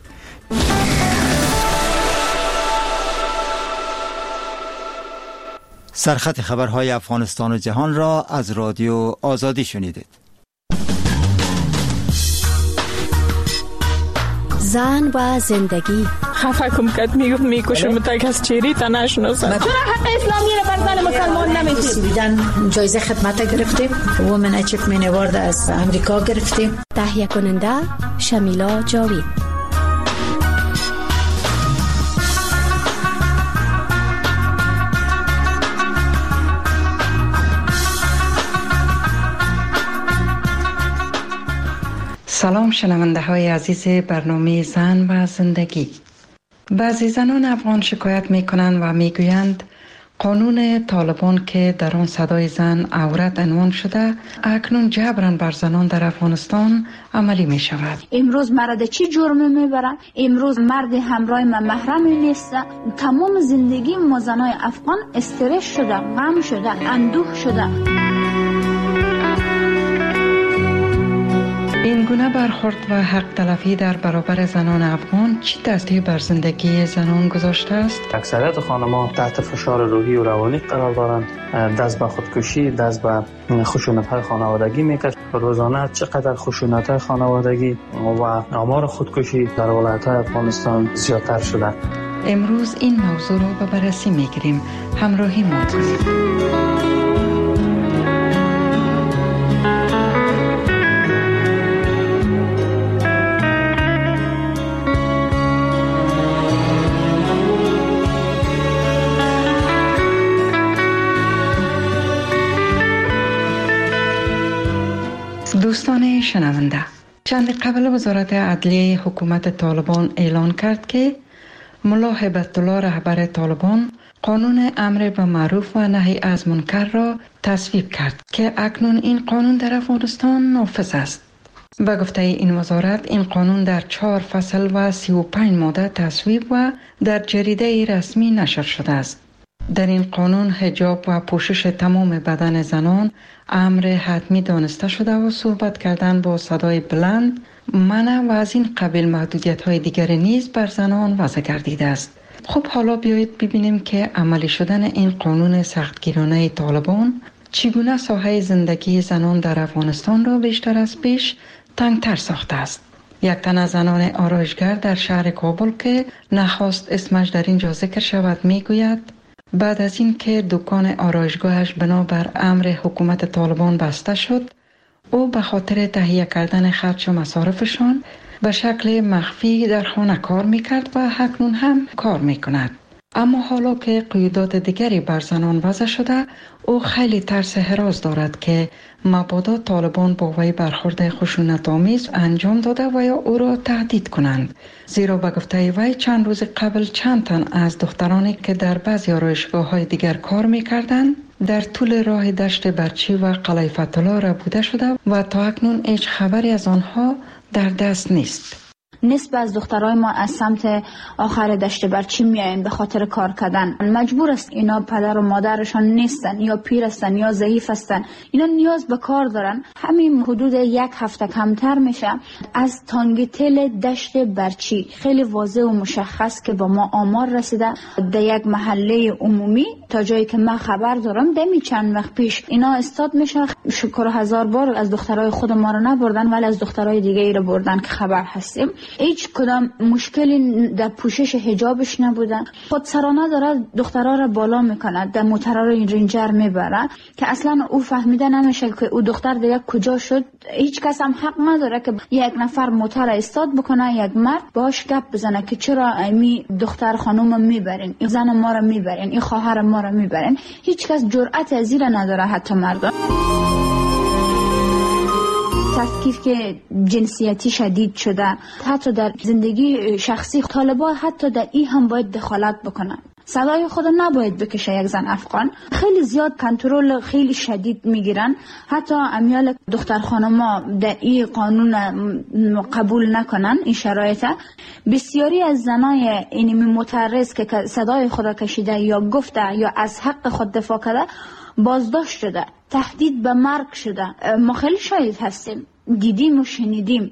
سرخط خبرهای افغانستان و جهان را از رادیو آزادی شنیدید. زن و زندگی. خفه کم کت میکشم تا کس چیری تا نشناسم. چرا حق اسلامی را بر زن مسلمان نمیدید؟ جایزه خدمت گرفتیم. وومن اچیومنت اوارد از امریکا گرفتیم. تهیه کننده شمیلا جاوید. سلام شنونده های عزیز برنامه زن و زندگی. بعضی زنان افغان شکایت می کنند و می گویند قانون طالبان که در آن صدای زن عورت عنوان شده اکنون جبران بر زنان در افغانستان عملی می شود. امروز مرد چی جرمی می برن؟ امروز مرد همراه من محرمی نیست. تمام زندگی ما زنای افغان استرس شده، غم شده، اندوه شده. این گونه برخورد و حق تلفی در برابر زنان افغان چی تأثیری بر زندگی زنان گذاشته است؟ اکثریت خانم‌ها تحت فشار روحی و روانی قرار دارند، دست به خودکشی، دست به خشونت‌های خانوادگی می‌کشند. روزانه چقدر خشونت‌های خانوادگی و آمار خودکشی در ولایت‌های افغانستان زیادتر شده. امروز این موضوع رو به بررسی می‌گیریم. همراهی ما کنید. دوستان شنونده، چند قبل وزارت عدلیه حکومت طالبان اعلان کرد که ملا هبت الله رهبر طالبان قانون امر به معروف و نهی از منکر را تصویب کرد که اکنون این قانون در افغانستان نافذ است. به گفته این وزارت این قانون در 4 فصل و 35 ماده تصویب و در جریده رسمی نشر شده است. در این قانون حجاب و پوشش تمام بدن زنان امر حتمی دانسته شده و صحبت کردن با صدای بلند منع و از این قبیل محدودیت‌های دیگر نیز بر زنان وضع گردیده است. خب حالا بیایید ببینیم که عملی شدن این قانون سختگیرانه طالبان چگونه ساحه زندگی زنان در افغانستان را بیشتر از پیش تنگتر ساخته است. یک تن از زنان آرایشگر در شهر کابل که نخواست اسمش در اینجا ذکر شود میگوید بعد از این که دکان آرایشگاهش بنابر امر حکومت طالبان بسته شد، او به خاطر تهیه کردن خرج و مصارفشان به شکل مخفی در خانه کار میکرد و اکنون هم کار میکند. اما حالا که قیودات دیگری بر زنان وضع شده، او خیلی ترس هراس دارد که مبادا طالبان با وی برخورد خشونت‌آمیز انجام داده و یا او را تهدید کنند. زیرا به گفته وی چند روز قبل چند تن از دخترانی که در بعضی آرایشگاه‌های دیگر کار می‌کردند در طول راه دشت برچی و قلعه فتح‌الله ربوده شده و تا اکنون هیچ خبری از آنها در دست نیست. نصف از دخترای ما از سمت آخر دشت برچی میاین به خاطر کار کردن. مجبور است اینا پدر و مادرشان نیستن یا پیر هستن یا ضعیف هستن، اینا نیاز به کار دارن. همین حدود یک هفته کمتر میشه از تانگتل دشت برچی خیلی واضح و مشخص که با ما آمار رسیده در یک محله عمومی تا جایی که من خبر دارم دمی چند وقت پیش اینا استاد میشه. شکر هزار بار از دخترای خود ما رو نبردن ولی از دخترای دیگه ای رو بردن که خبر هستیم. هیچ کدام مشکلی در پوشش حجابش نبوده. خودسرانه داره دخترها را بالا میکنه، در موترها رو رنجر میبره که اصلا او فهمیده نمیشه که او دختر دیگه کجا شد. هیچ کس هم حق نداره که یک نفر موتر استاد بکنه، یک مرد باش گپ بزنه که چرا ایمی دختر خانوم میبرین، این زن ما رو میبرین، این خواهر ما رو میبرین. هیچ کس جرأت از این نداره. حتی مردم تفکیک که جنسیتی شدید شده، حتی در زندگی شخصی طالبان حتی در این هم باید دخالت بکنن. صدای خود نباید بکشه. یک زن افغان خیلی زیاد کنترل خیلی شدید میگیرن. حتی امیال دختر خانما در این قانون قبول نکنن این شرایط. بسیاری از زنای اینمی معترض که صدای خود کشیده یا گفته یا از حق خود دفاع کرده بازداشت شده، تهدید به مرگ شده. ما خیلی شاهد هستیم، دیدیم و شنیدیم.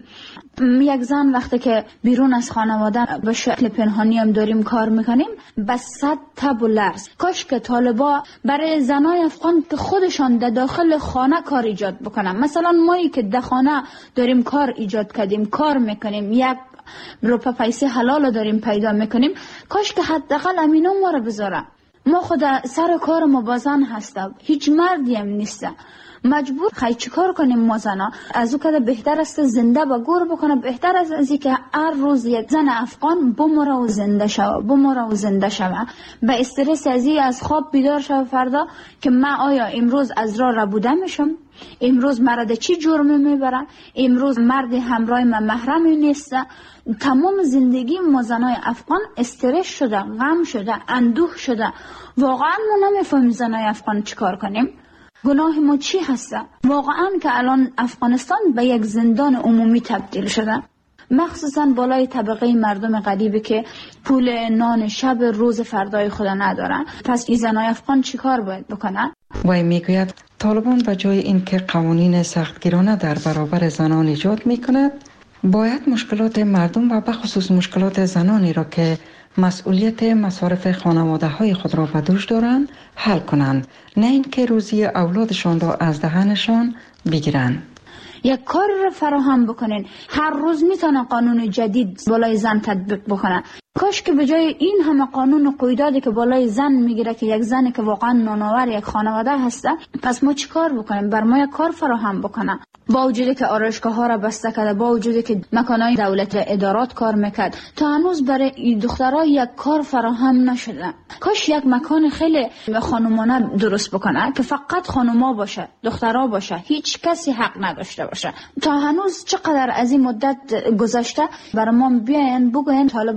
یک زن وقتی که بیرون از خانواده به شکل پنهانی هم داریم کار میکنیم به 100 تب و لرز. کاش که طالبا برای زنای افغان که خودشان در داخل خانه کار ایجاد بکنن. مثلا مایی که در خانه داریم کار ایجاد کردیم، کار میکنیم، یک روپا پیسه حلال داریم پیدا میکنیم، کاش که حداقل امینا ما رو بذاره. ما خود سر کار ما بازن هستم، هیچ مردی هم نیست. مجبور خیلی چیکار کنیم ما زنا؟ از او که بهتر است زنده با گور بکنه، بهتر از اینکه که هر روز یک زن افغان بمره و زنده شوه، بمره و زنده شوه، به استرس از خواب بیدار شوه فردا که من آیا امروز از راه ربوده میشم، امروز مرد چی جرمی میبرن، امروز مرد همراه من محرمی نیست. تمام زندگی ما زنای افغان استرس شده، غم شده، اندوه شده. واقعا ما نمیفهمیم زنای افغان چیکار کنیم. گناه ما چی هسته؟ واقعا که الان افغانستان به یک زندان عمومی تبدیل شده، مخصوصا بالای طبقه مردم غریبی که پول نان شب روز فردای خود ندارن. پس این زنای افغان چیکار باید بکنن؟ وی میگوید طالبان به جای اینکه قوانین سختگیرانه در برابر زنان ایجاد میکند، باید مشکلات مردم و بخصوص مشکلات زنانی را که مسئولیت مصارف خانواده های خود را به دوش دارند حل کنند، نه اینکه روزی اولادشان را از دهنشان بگیرند. یک کار را فراهم بکنین. هر روز میتونه قانون جدید بالای زن تطبیق بکنه. کاش که به جای این همه قانون و قیوداتی که بالای زن میگیره که یک زنی که واقعا نانآور یک خانواده هسته، پس ما چی کار بکنیم؟ بر ما یک کار فراهم بکنه. با وجودی که آرایشگاه ها را بسته کرده، با وجودی که مکانهای دولت ادارات کار میکرد، تا هنوز برای دخترها یک کار فراهم نشده. کاش یک مکان خیلی خانومانه درست بکنه که فقط خانوما باشه، دخترها باشه، هیچ کسی حق نداشته باشه. تا هنوز چقدر از این مدت گذشته بر ما بیاین بگوین طالبا بر ما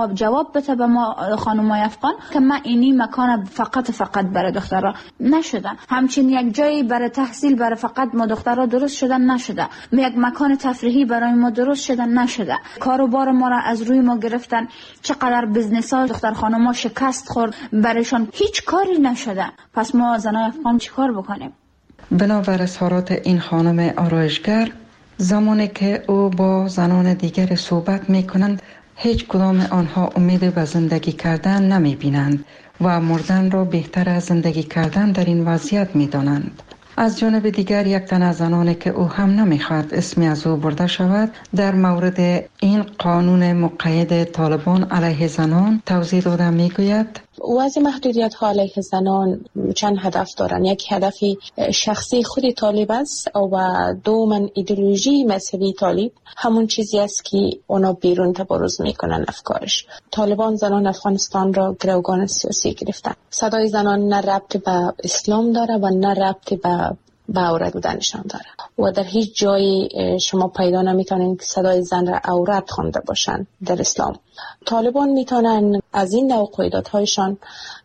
جواب بده به ما خانمای افغان که ما اینی مکان فقط برای دخترها نشده. همچنین یک جایی برای تحصیل برای فقط ما دخترها درست شدن نشده. یک مکان تفریحی برای ما درست شدن نشده. کاروبار ما را از روی ما گرفتن. چقدر بزنس ها دختر خانم‌ها شکست خورد، برایشان هیچ کاری نشده. پس ما زنای افغان چیکار بکنیم؟ بنابر اظهارات این خانم آرایشگر، زمانی که او با زنان دیگر صحبت می کنند هیچ کدام آنها امید به زندگی کردن نمی بینند و مردن را بهتر از زندگی کردن در این وضعیت می دانند. از جانب دیگر یک تن از زنانی که او هم نمیخواد اسمی از او برده شود در مورد این قانون مقید طالبان علیه زنان توضیح داده میگوید وضع محدودیت ها علیه زنان چند هدف دارن. یک هدف شخصی خود طالب است و دومن ایدئولوژی مذهبی طالب همون چیزی است که اونا بیرون تبرز میکنن افکارش. طالبان زنان افغانستان را گروگان سیاسی گرفتن. صدای زنان نه ربط به اسلام داره و نه ربط به عورت بودنشان داره و در هیچ جایی شما پیدا نمیتونین که صدای زن را عورت خوانده باشن در اسلام. طالبان میتونن از این نوع قیودات‌هایشان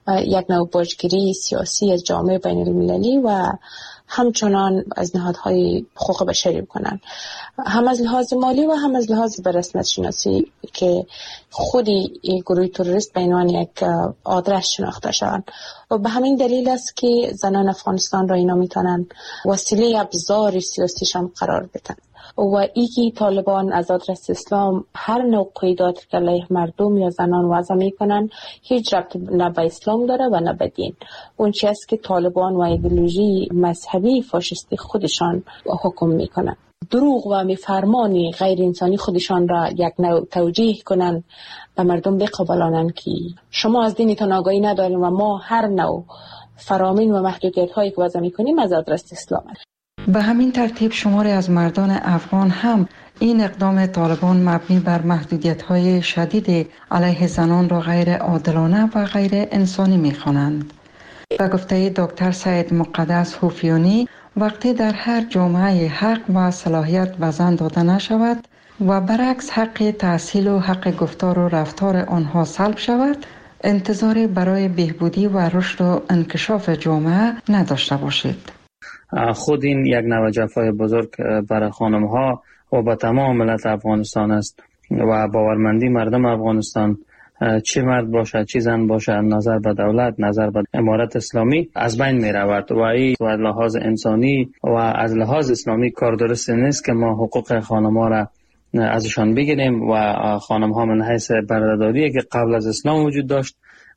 یک نوع باجگیری سیاسی از جامعه بین المللی و همچنان از نهادهای حقوق بشری بکنن، هم از لحاظ مالی و هم از لحاظ به رسمیت شناسی که خودی گروه تروریست به عنوان یک آدرس شناخته شوند. و به همین دلیل است که زنان افغانستان را اینا میتونن وسیله ابزار سیاسیشان قرار بدن و ایکی طالبان از آدرس اسلام هر نوع قیودات که علیه مردم یا زنان وضع میکنن هیچ ربط نه به اسلام داره و نه به دین. اون چیزی است که طالبان و ایدئولوژی مذهبی فاشisتی خودشان حکم میکنن. دروغ و میفرمانی غیر انسانی خودشان را یک نوع توجیه کنن و مردم بقبولانن که شما از دینتان آگاهی ندارین و ما هر نوع فرامین و محدودیت هایی که وضع میکنیم از آدرس اسلام. به همین ترتیب شماری از مردان افغان هم این اقدام طالبان مبنی بر محدودیت‌های شدید علیه زنان را غیر عادلانه و غیر انسانی می‌خوانند. به گفته دکتر سعید مقدس حوفیانی، وقتی در هر جامعه حق و صلاحیت به زن داده نشود و برعکس حق تحصیل و حق گفتار و رفتار آنها سلب شود، انتظاری برای بهبودی و رشد و انکشاف جامعه نداشته باشید. خود این یک نوع جفای بزرگ برای خانم ها و با تمام ملت افغانستان است و باورمندی مردم افغانستان، چه مرد باشه چه زن باشه، نظر به دولت، نظر به امارت اسلامی از بین می رود و این و از لحاظ انسانی و از لحاظ اسلامی کار درست نیست که ما حقوق خانم ها را ازشان بگیریم و خانم ها من حیث بردهداری که قبل از اسلام وجود داشت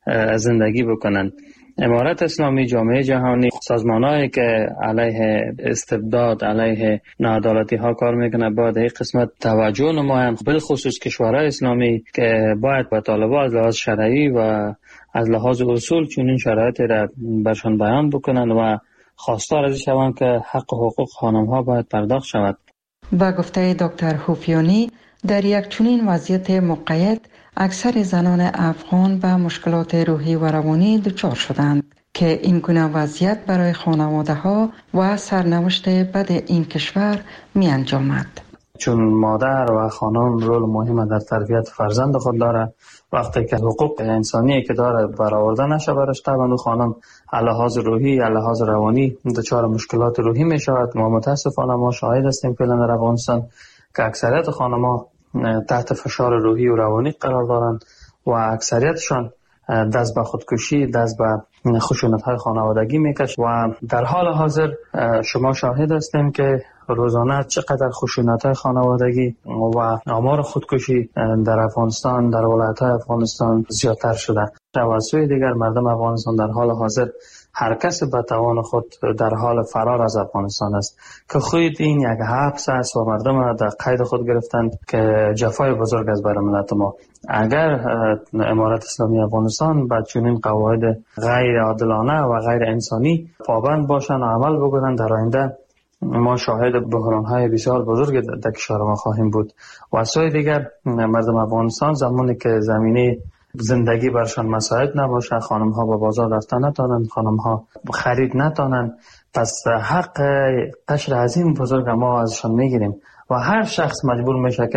زندگی بکنند. امارت اسلامی، جامعه جهانی، سازمان‌هایی که علیه استبداد، علیه ناعدالتی ها کار میکنه باید این قسمت توجه نمایند، بالخصوص کشورهای اسلامی که باید با طالبان از لحاظ شرعی و از لحاظ اصول چنین شرایطی را برشان بیان بکنند و خواستار از شوند که حق و حقوق خانم ها باید پرداخت شود. با گفته دکتر حوفیانی، در یک چنین وضعیت مقید اکثر زنان افغان به مشکلات روحی و روانی دچار شدند که این گونه وضعیت برای خانواده ها و سرنوشت بد این کشور می انجامد. چون مادر و خانم رول مهم در تربیت فرزند خود داره، وقتی که حقوق انسانی که داره برآورده نشه برش، طبعا خانم لحاظ روحی لحاظ روانی دچار مشکلات روحی می شود. ما متاسفانه ما شاهد هستیم فعلا در افغانستان که اکثریت خانم‌ها تحت فشار روحی و روانی قرار دارند و اکثریتشان دست به خودکشی، دست به خشونت‌های خانوادگی میکشند و در حال حاضر شما شاهد هستیم که روزانه چقدر خشونت‌های خانوادگی و آمار خودکشی در افغانستان، در ولایت‌های افغانستان زیادتر شده. از سوی دیگر مردم افغانستان در حال حاضر هر کس به توان خود در حال فرار از افغانستان است که خود این یک حبس است و مردم در قید خود گرفتند که جفای بزرگ است برای ملت ما. اگر امارت اسلامی افغانستان با چنین قواعد غیر عادلانه و غیر انسانی پابند باشند و عمل بکنند، در آینده ما شاهد بحران‌های بسیار بزرگ در کشور ما خواهیم بود. و از سوی دیگر مردم افغانستان زمانی که زمینه زندگی برشان مساعد نباشه، خانم ها با بازار رفتن نتانند، خانم ها خرید نتانند، پس حق قشر عظیم بزرگ ما ازشان میگیریم و هر شخص مجبور میشه که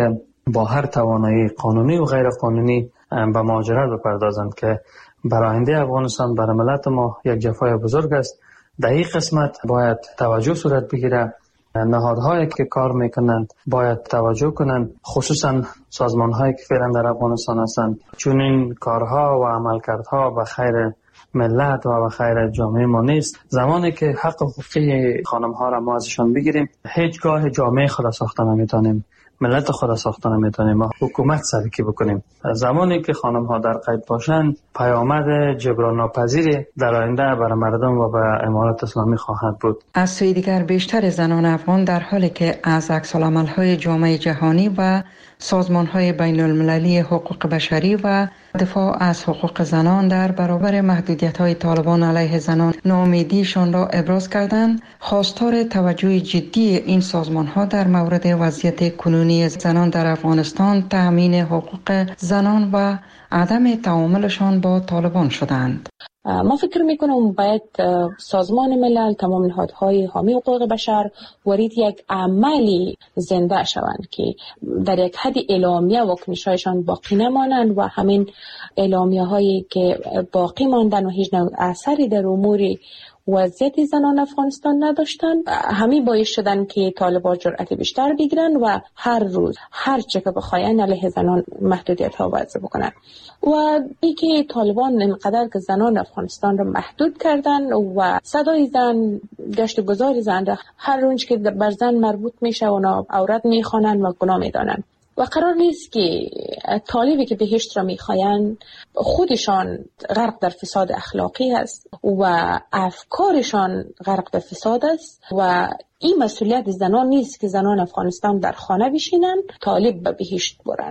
با هر توانایی قانونی و غیر قانونی به مهاجرت بپردازند که برای آینده افغانستان، برای ملت ما یک جفای بزرگ است. در این قسمت باید توجه صورت بگیره. نهادهایی که کار میکنند باید توجه کنند، خصوصا سازمان هایی که فعلا در افغانستان هستند، چون این کارها و عملکردها به خیر ملت و به خیر جامعه ما نیست. زمانی که حق حقوقی خانم ها را ما ازشان بگیریم، هیچگاه جامعه خود ساخته نمیتونیم، ملت خود ساخته نمیتونیم و حکومت سرکی بکنیم. زمانی که خانم ها در قید باشند، پیامد جبران ناپذیری در آینده برای مردم و به امارات اسلامی خواهد بود. از سوی دیگر بیشتر زنان افغان در حالی که از عکس‌العمل‌های جامعه جهانی و سازمان‌های بین‌المللی حقوق بشری و دفاع از حقوق زنان در برابر محدودیت‌های طالبان علیه زنان ناامیدیشان را ابراز کردند، خواستار توجه جدی این سازمان‌ها در مورد وضعیت کنونی زنان در افغانستان، تأمین حقوق زنان و عدم تعاملشان با طالبان شدند. ما فکر میکنم باید سازمان ملل، تمام نهادهای حامی حقوق بشر وارد یک عملی زنده شوند که در یک حد اعلامیه واکنش‌هایشان باقی نمانند و همین اعلامیه هایی که باقی ماندن و هیچ نوع اثری در امور وضعیت زنان افغانستان نداشتن، همین باعث شدن که طالبان جرأت بیشتر بگیرن و هر روز هر چه که بخواین علیه زنان محدودیت ها وضع بکنن. و این که طالبان اینقدر که زنان افغانستان را محدود کردن و صدای زن، گشت گذار زن را هر اونچه که بر زن مربوط میشه اونا عورت میخوانن و گناه میدانن. و قرار نیست که طالبی که بهشت را میخواین خودشان غرق در فساد اخلاقی است و افکارشان غرق در فساد است و این مسئولیت زنان نیست که زنان افغانستان در خانه بشینن طالب به بهشت برن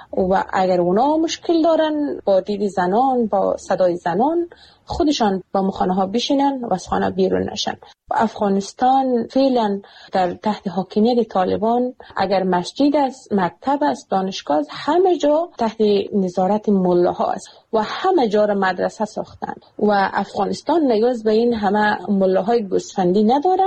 و اگر اونا مشکل دارن با دید زنان، با صدای زنان، خودشان با مخانه ها بشینن و از خانه بیرون نشن. افغانستان فعلا در تحت حاکمیت طالبان اگر مسجد است، مکتب است، دانشگاه است، همه جا تحت نظارت ملاها است و همه جا را مدرسه ساختن و افغانستان نیاز به این همه ملاهای گوسفندی ندارن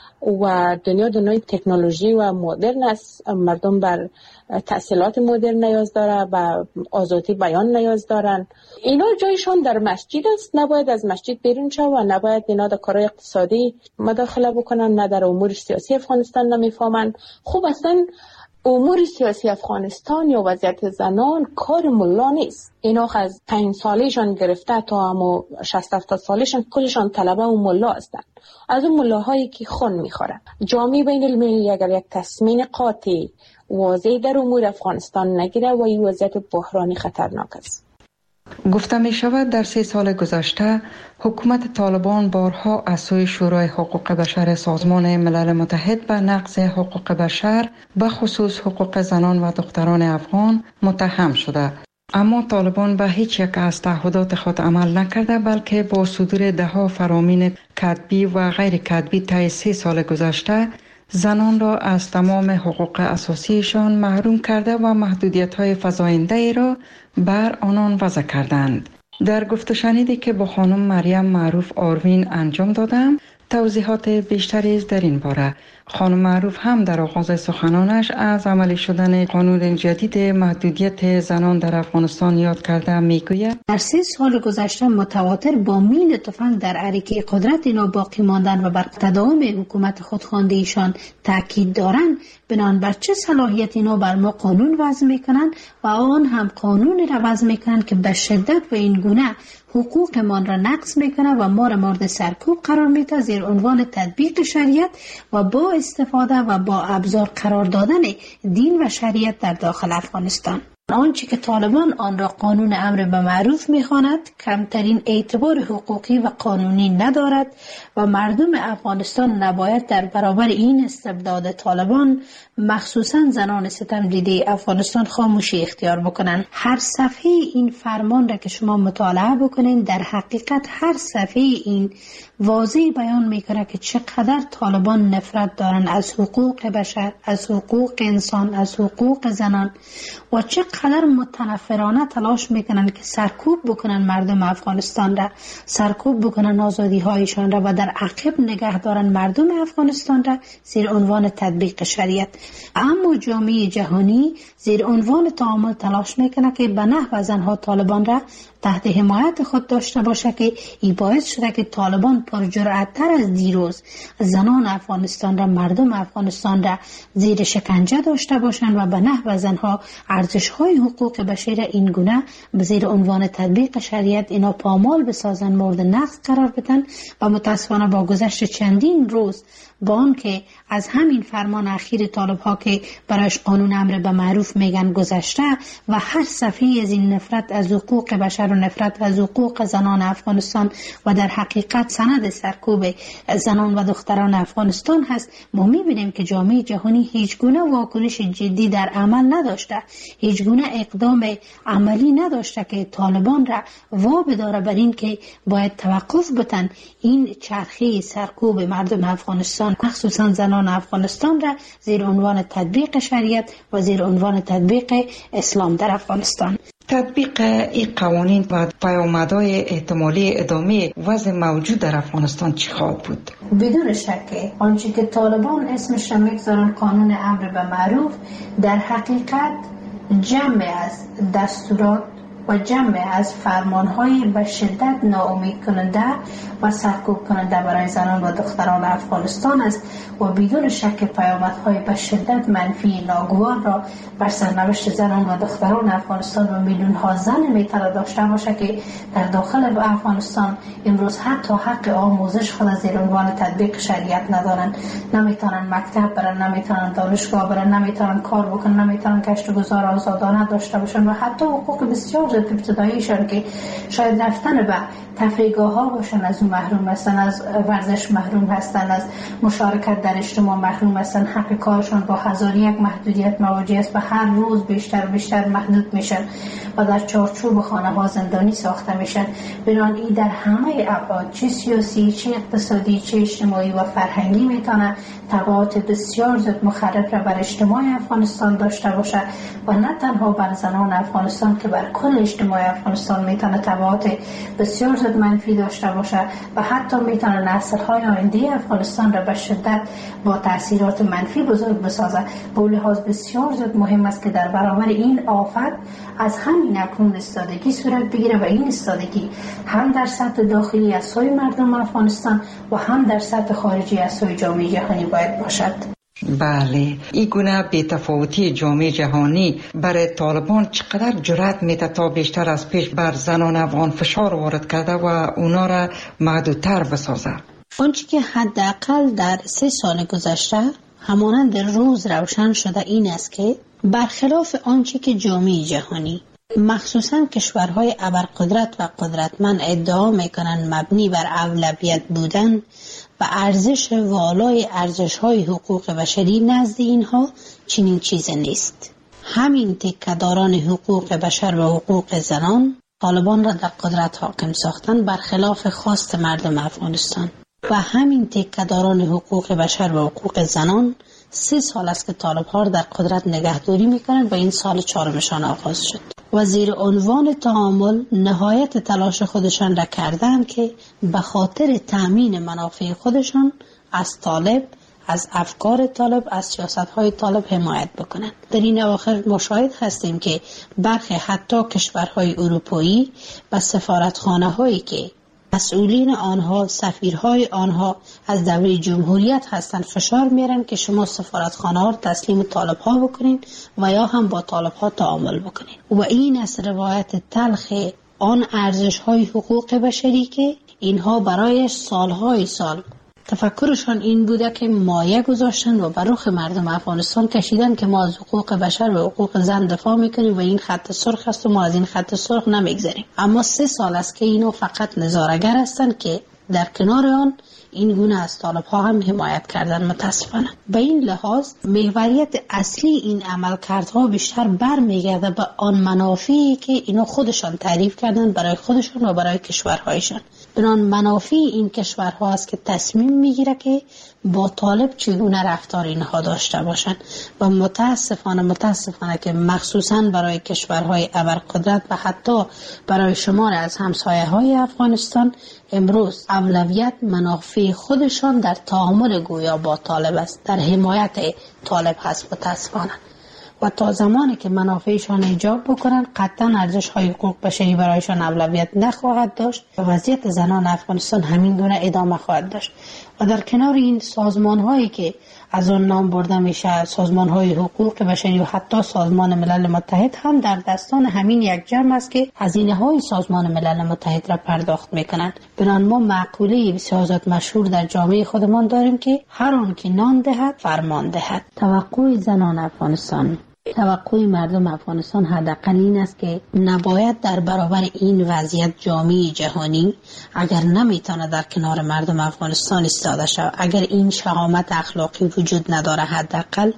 و دنیای تکنولوژی و مدرن است. مردم بر تحصیلات مدرن نیاز داره، و آزادی بیان نیاز دارن. اینا جایشان در مسجد است، نباید از مسجد بیرون شو و نباید اینا در کارهای اقتصادی مداخله بکنن، نه در امور سیاسی افغانستان نمیفهمن. خوب اصلا امور سیاسی افغانستان یا وضعیت زنان کار ملا نیست. اینا از 5 سالشان گرفته تا همو 60-70 سالشان کلشان طلبه و ملا هستند. از اون ملاهایی که خون میخورن. جامعه بین المللی اگر یک تصمیم قاطع واضح در امور افغانستان نگیره و این وضعیت بحرانی خطرناک است. گفته می شود در 3 سال گذشته حکومت طالبان بارها از سوی شورای حقوق بشر سازمان ملل متحد به نقض حقوق بشر به خصوص حقوق زنان و دختران افغان متهم شده، اما طالبان به هیچ یک از تعهدات خود عمل نکرده، بلکه با صدور ده‌ها فرامین کتبی و غیر کتبی طی 3 سال گذشته زنان را از تمام حقوق اساسیشان محروم کرده و محدودیت‌های فزاینده را بر آنان وضع کردند. در گفت و شنیدی که با خانم مریم معروف آروین انجام دادم، توضیحات بیشتری در این باره. خانم معروف هم در آغاز سخنانش از عملی شدن قانون جدید محدودیت زنان در افغانستان یاد کرده میگوید در 3 سال گذشته متواتر با میل تفنگ در عریکه قدرت اینا باقی ماندن و بر تداوم حکومت خودخوانده ایشان تاکید دارند، بنان بر چه صلاحیت اینا بر ما قانون وضع میکنن و آن هم قانون را وضع میکنن که به شدت و این گونه حقوق ما را نقض میکنه و ما را مورد سرکوب قرار میده زیر عنوان تطبیق شریعت و با استفاده و با ابزار قرار دادن دین و شریعت در داخل افغانستان. آنچه که طالبان آن را قانون امر به معروف میخواند کمترین اعتبار حقوقی و قانونی ندارد و مردم افغانستان نباید در برابر این استبداد طالبان مخصوصا زنان ستم دیده افغانستان خاموشی اختیار بکنند. هر صفحه این فرمان را که شما مطالعه بکنین در حقیقت هر صفحه این واضح بیان میکنه که چقدر طالبان نفرت دارن از حقوق بشر، از حقوق انسان، از حقوق زنان و چقدر اینقدر متنفرانه تلاش میکنن که سرکوب بکنن مردم افغانستان را، سرکوب بکنن آزادی هایشان را و در عقب نگه دارن مردم افغانستان را زیر عنوان تطبیق شریعت. اما جامعه جهانی زیر عنوان تعامل تلاش میکنه که به نحو زنها طالبان را تحت حمایت خود داشته باشه که این باعث شده که طالبان پرجرأت‌تر از دیروز زنان افغانستان را، مردم افغانستان را زیر شکنجه داشته باشند و به نحو زنها ارزش‌های حقوق بشر این گونه به زیر عنوان تطبیق شریعت اینا پامال بسازن، مورد نقض قرار بدن. و متاسفانه با گذشت چندین روز با آن که از همین فرمان اخیر طالب‌ها که برایش قانون امر به معروف میگن گذشته و هر صفحه از این نفرت از حقوق بشر و نفرت از حقوق زنان افغانستان و در حقیقت سند سرکوب زنان و دختران افغانستان هست، ما میبینیم که جامعه جهانی هیچ گونه واکنش جدی در عمل نداشته، هیچ گونه اقدام عملی نداشته که طالبان را وابه داره بر این که باید توقف بتن این چرخه سرکوب مردم افغانستان، مخصوصا زنان افغانستان را زیر عنوان تطبیق شریعت و زیر عنوان تطبیق اسلام در افغانستان. تطبیق این قوانین و پیامدهای احتمالی ادامه وضع موجود در افغانستان چی خواهد بود؟ بدون شک آنچه که طالبان اسمش را میگذارن قانون امر به معروف در حقیقت جمع از دستورات و جمع از فرمانهای به شدت ناامید کننده و سرکوب کننده برای زنان و دختران افغانستان است و بدون شک پیامدهای به شدت منفی ناگوار را بر سرنوشت زنان و دختران افغانستان و میلیون ها زن میتونه داشته باشه که در داخل افغانستان امروز حتی حق آموزش خود زیر عنوان تطبیق شریعت ندارن، نمیتونن مکتب برن، نمیتونن دانشگاه برن، نمیتونن کار بکنن، نمیتونن کشت و گذار آزادانه داشته باشن و حتی حقوق بسیار ابتداییشان که شاید رفتن به تفریحگاه ها باشن از اون محروم هستن، از ورزش محروم هستن، از مشارکت در اجتماع محروم هستن، حق کارشان با هزار یک محدودیت مواجه است و هر روز بیشتر و بیشتر محدود میشن و در چارچوب خانه ها زندانی ساخته میشن. بنابراین در همه ابعاد چه سیاسی، چه اقتصادی، چه اجتماعی و فرهنگی میتونه تبعات بسیار زیاد مخرب را بر اجتماع افغانستان داشته باشه و نه تنها بر زنان افغانستان که بر کل اجتماع افغانستان میتونه تبعات بسیار زیاد منفی داشته باشه و حتی میتونه نسل‌های آینده افغانستان را به شدت با تاثیرات منفی بزرگ بسازه. به لحاظ بسیار زیاد مهم است که در برابر این آفت از همین اکنون استادگی صورت بگیره و این استادگی هم در سطح داخلی از سوی مردم افغانستان و هم در سطح خارجی از سوی جامعه جهانی باید باشد. بله، این گونه بی‌تفاوتی جامعه جهانی برای طالبان چقدر جرأت میده تا بیشتر از پیش بر زنان افغان فشار وارد کرده و اونا را محدودتر بسازه؟ آنچه که حداقل در 3 سال گذشته همانند روز روشن شده این است که برخلاف آنچه که جامعه جهانی مخصوصا کشورهای ابرقدرت و قدرتمند ادعا میکنن مبنی بر اولویت بودن و ارزش والای ارزش‌های حقوق بشری نزد اینها چنین چیزی نیست. همین تکه‌داران حقوق بشر و حقوق زنان طالبان را در قدرت حاکم ساختن برخلاف خواست مردم افغانستان و همین تکه‌داران حقوق بشر و حقوق زنان 3 سال است که طالب‌ها در قدرت نگهداری میکنن و این سال 4مشان آغاز شد و زیر عنوان تعامل نهایت تلاش خودشان را کردند که به خاطر تأمین منافع خودشان از طالب، از افکار طالب، از سیاست‌های طالب حمایت بکنند. در این اواخر مشاهد هستیم که برخی حتی کشورهای اروپایی و سفارتخانه‌هایی که مسئولین آنها، سفیرهای آنها از دوره جمهوریت هستند فشار میارن که شما سفارتخانه ها رو تسلیم طالب ها بکنین و یا هم با طالب ها تعامل بکنین و این از روایت تلخ آن ارزش های حقوق بشری که اینها برایش سالهای سال تفکرشان این بوده که مایه گذاشتن و بر رخ مردم افغانستان کشیدن که ما از حقوق بشر و حقوق زن دفاع میکنیم و این خط سرخ است و ما از این خط سرخ نمیگذریم. اما 3 سال است که اینو فقط نظاره‌گر هستند که در کنار آن این گونه از طالب ها هم حمایت کردن متاسفانه. به این لحاظ محوریت اصلی این عملکردها بیشتر برمیگرده به آن منافعی که اینا خودشان تعریف کردن برای خودشان و برای کشورهایشان. بنان منافع این کشورها است که تصمیم میگیره که با طالب چگونه رفتار اینها داشته باشند و متاسفانه که مخصوصا برای کشورهای ابرقدرت و حتی برای شمار از همسایه های افغانستان امروز اولویت منافع خودشان در تعامل گویا با طالب است، در حمایت طالب هست متاسفانه. و تا زمانی که منافعشان ایجاب بکنن قطعا ارزش های حقوق بشری برایشان اولویت نخواهد داشت و وضعیت زنان افغانستان همین گونه ادامه خواهد داشت. و در کنار این سازمان هایی که از آن نام برده میشه، سازمان های حقوق بشری و حتی سازمان ملل متحد هم در دستان همین یک جمع است که هزینه های سازمان ملل متحد را پرداخت میکنند. بنابراین ما مقوله بسیار مشهور در جامعه خودمان داریم که هر آن که نان دهد فرمان دهد. توقع زنان افغانستان، توقع مردم افغانستان حداقل این است که نباید در برابر این وضعیت جامعه جهانی اگر نمیتونه در کنار مردم افغانستان ایستاده شود، اگر این شهامت اخلاقی وجود نداره، حداقل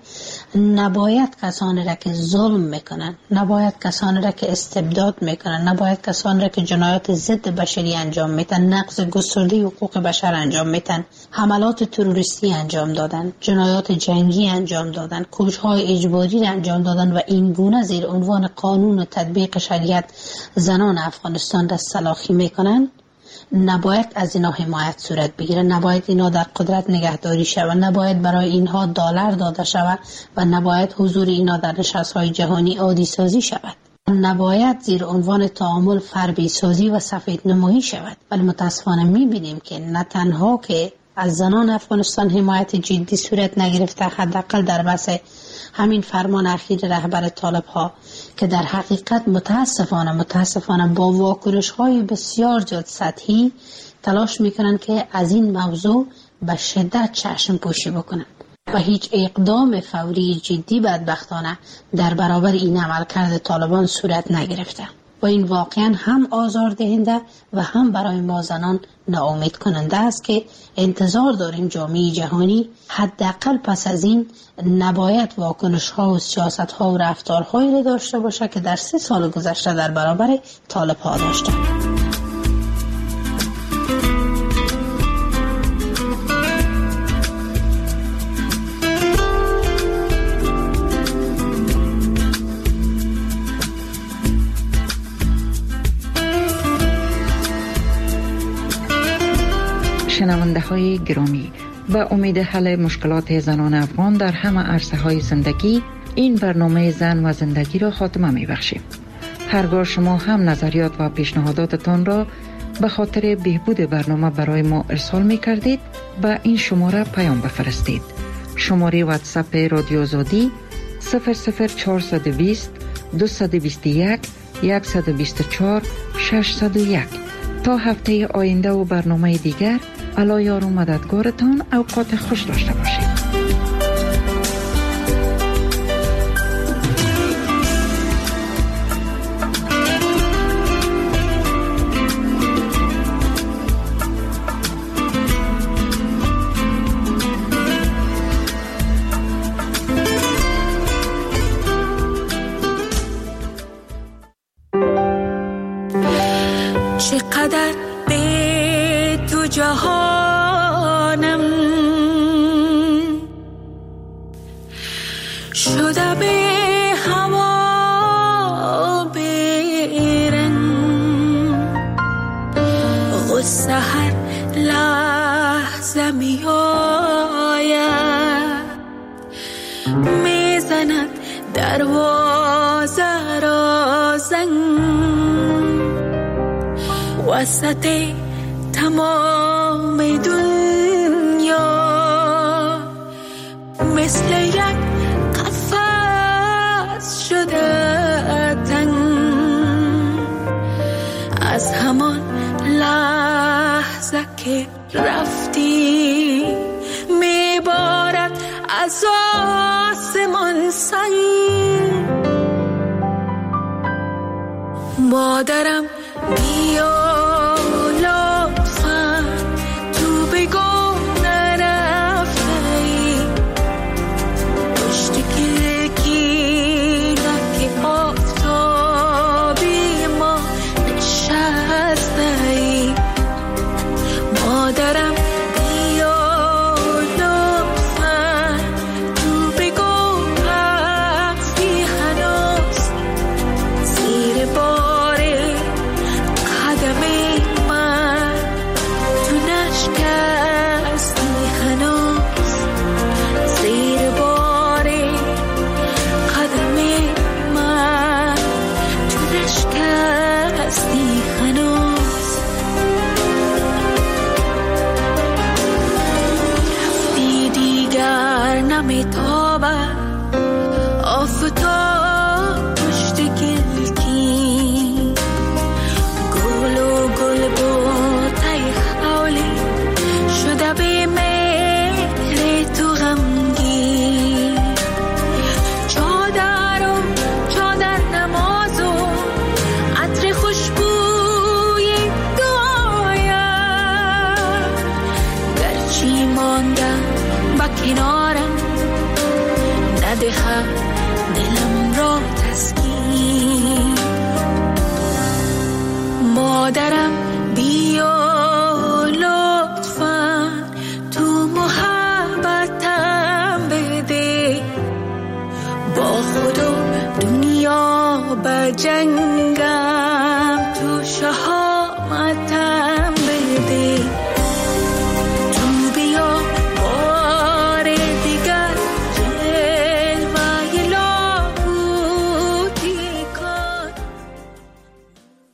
نباید کسانی را که ظلم میکنن، نباید کسانی را که استبداد میکنن، نباید کسانی را که جنایات ضد بشری انجام میدن، نقض گسترده حقوق بشر انجام میدن، حملات تروریستی انجام دادن، جنایات جنگی انجام دادن، کشتارهای اجباری انجام دادن و این گونه زیر عنوان قانون و تطبیق شریعت زنان افغانستان را سلاخی میکنن، نباید از اینا حمایت صورت بگیره، نباید اینا در قدرت نگهداری شود، نباید برای اینها دلار داده شود و نباید حضور اینا در نشست‌های جهانی عادی سازی شود، نباید زیر عنوان تعامل فربی سازی و سفید نمایی شود. ولی متاسفانه میبینیم که نه تنها که از زنان افغانستان حمایت جدی صورت نگرفته، حداقل در بحث همین فرمان اخیر رهبر طالب ها که در حقیقت متاسفانه با واکنش های بسیار زیاد سطحی تلاش میکنن که از این موضوع به شدت چشم پوشی بکنن و هیچ اقدام فوری جدی بدبختانه در برابر این عملکرد طالبان صورت نگرفته و این واقعا هم آزاردهنده و هم برای ما زنان ناامید کننده است که انتظار داریم جامعه جهانی حداقل پس از این نباید واکنش ها و سیاست ها و رفتارهایی را داشته باشه که در 3 سال گذشته در برابر طالب ها داشته. شنونده های گرامی، به امید حل مشکلات زنان افغان در همه عرصه های زندگی این برنامه زن و زندگی را خاتمه می بخشیم. هرگاه شما هم نظریات و پیشنهاداتتان را به خاطر بهبود برنامه برای ما ارسال می کردید به این شماره پیام بفرستید. شماره واتساپ رادیو آزادی 00420 221 124 601. تا هفته آینده و برنامه دیگر، الله یار و مددگارتان. اوقات خوش داشته باشید. چقدر به تو جهانم شده به هوا برن، غصه هر لحظه می آید، میزند دروازه را زنگ، وسط تمام دنیا مثل یک قفس شده تنگ. از همان لحظه که رفتی میبارد از آسمان سنگ. مادرم بیا لطفاً تو بگو مادرم بیا لطفاً تو محبتم بده، با خود و دنیا به جنگ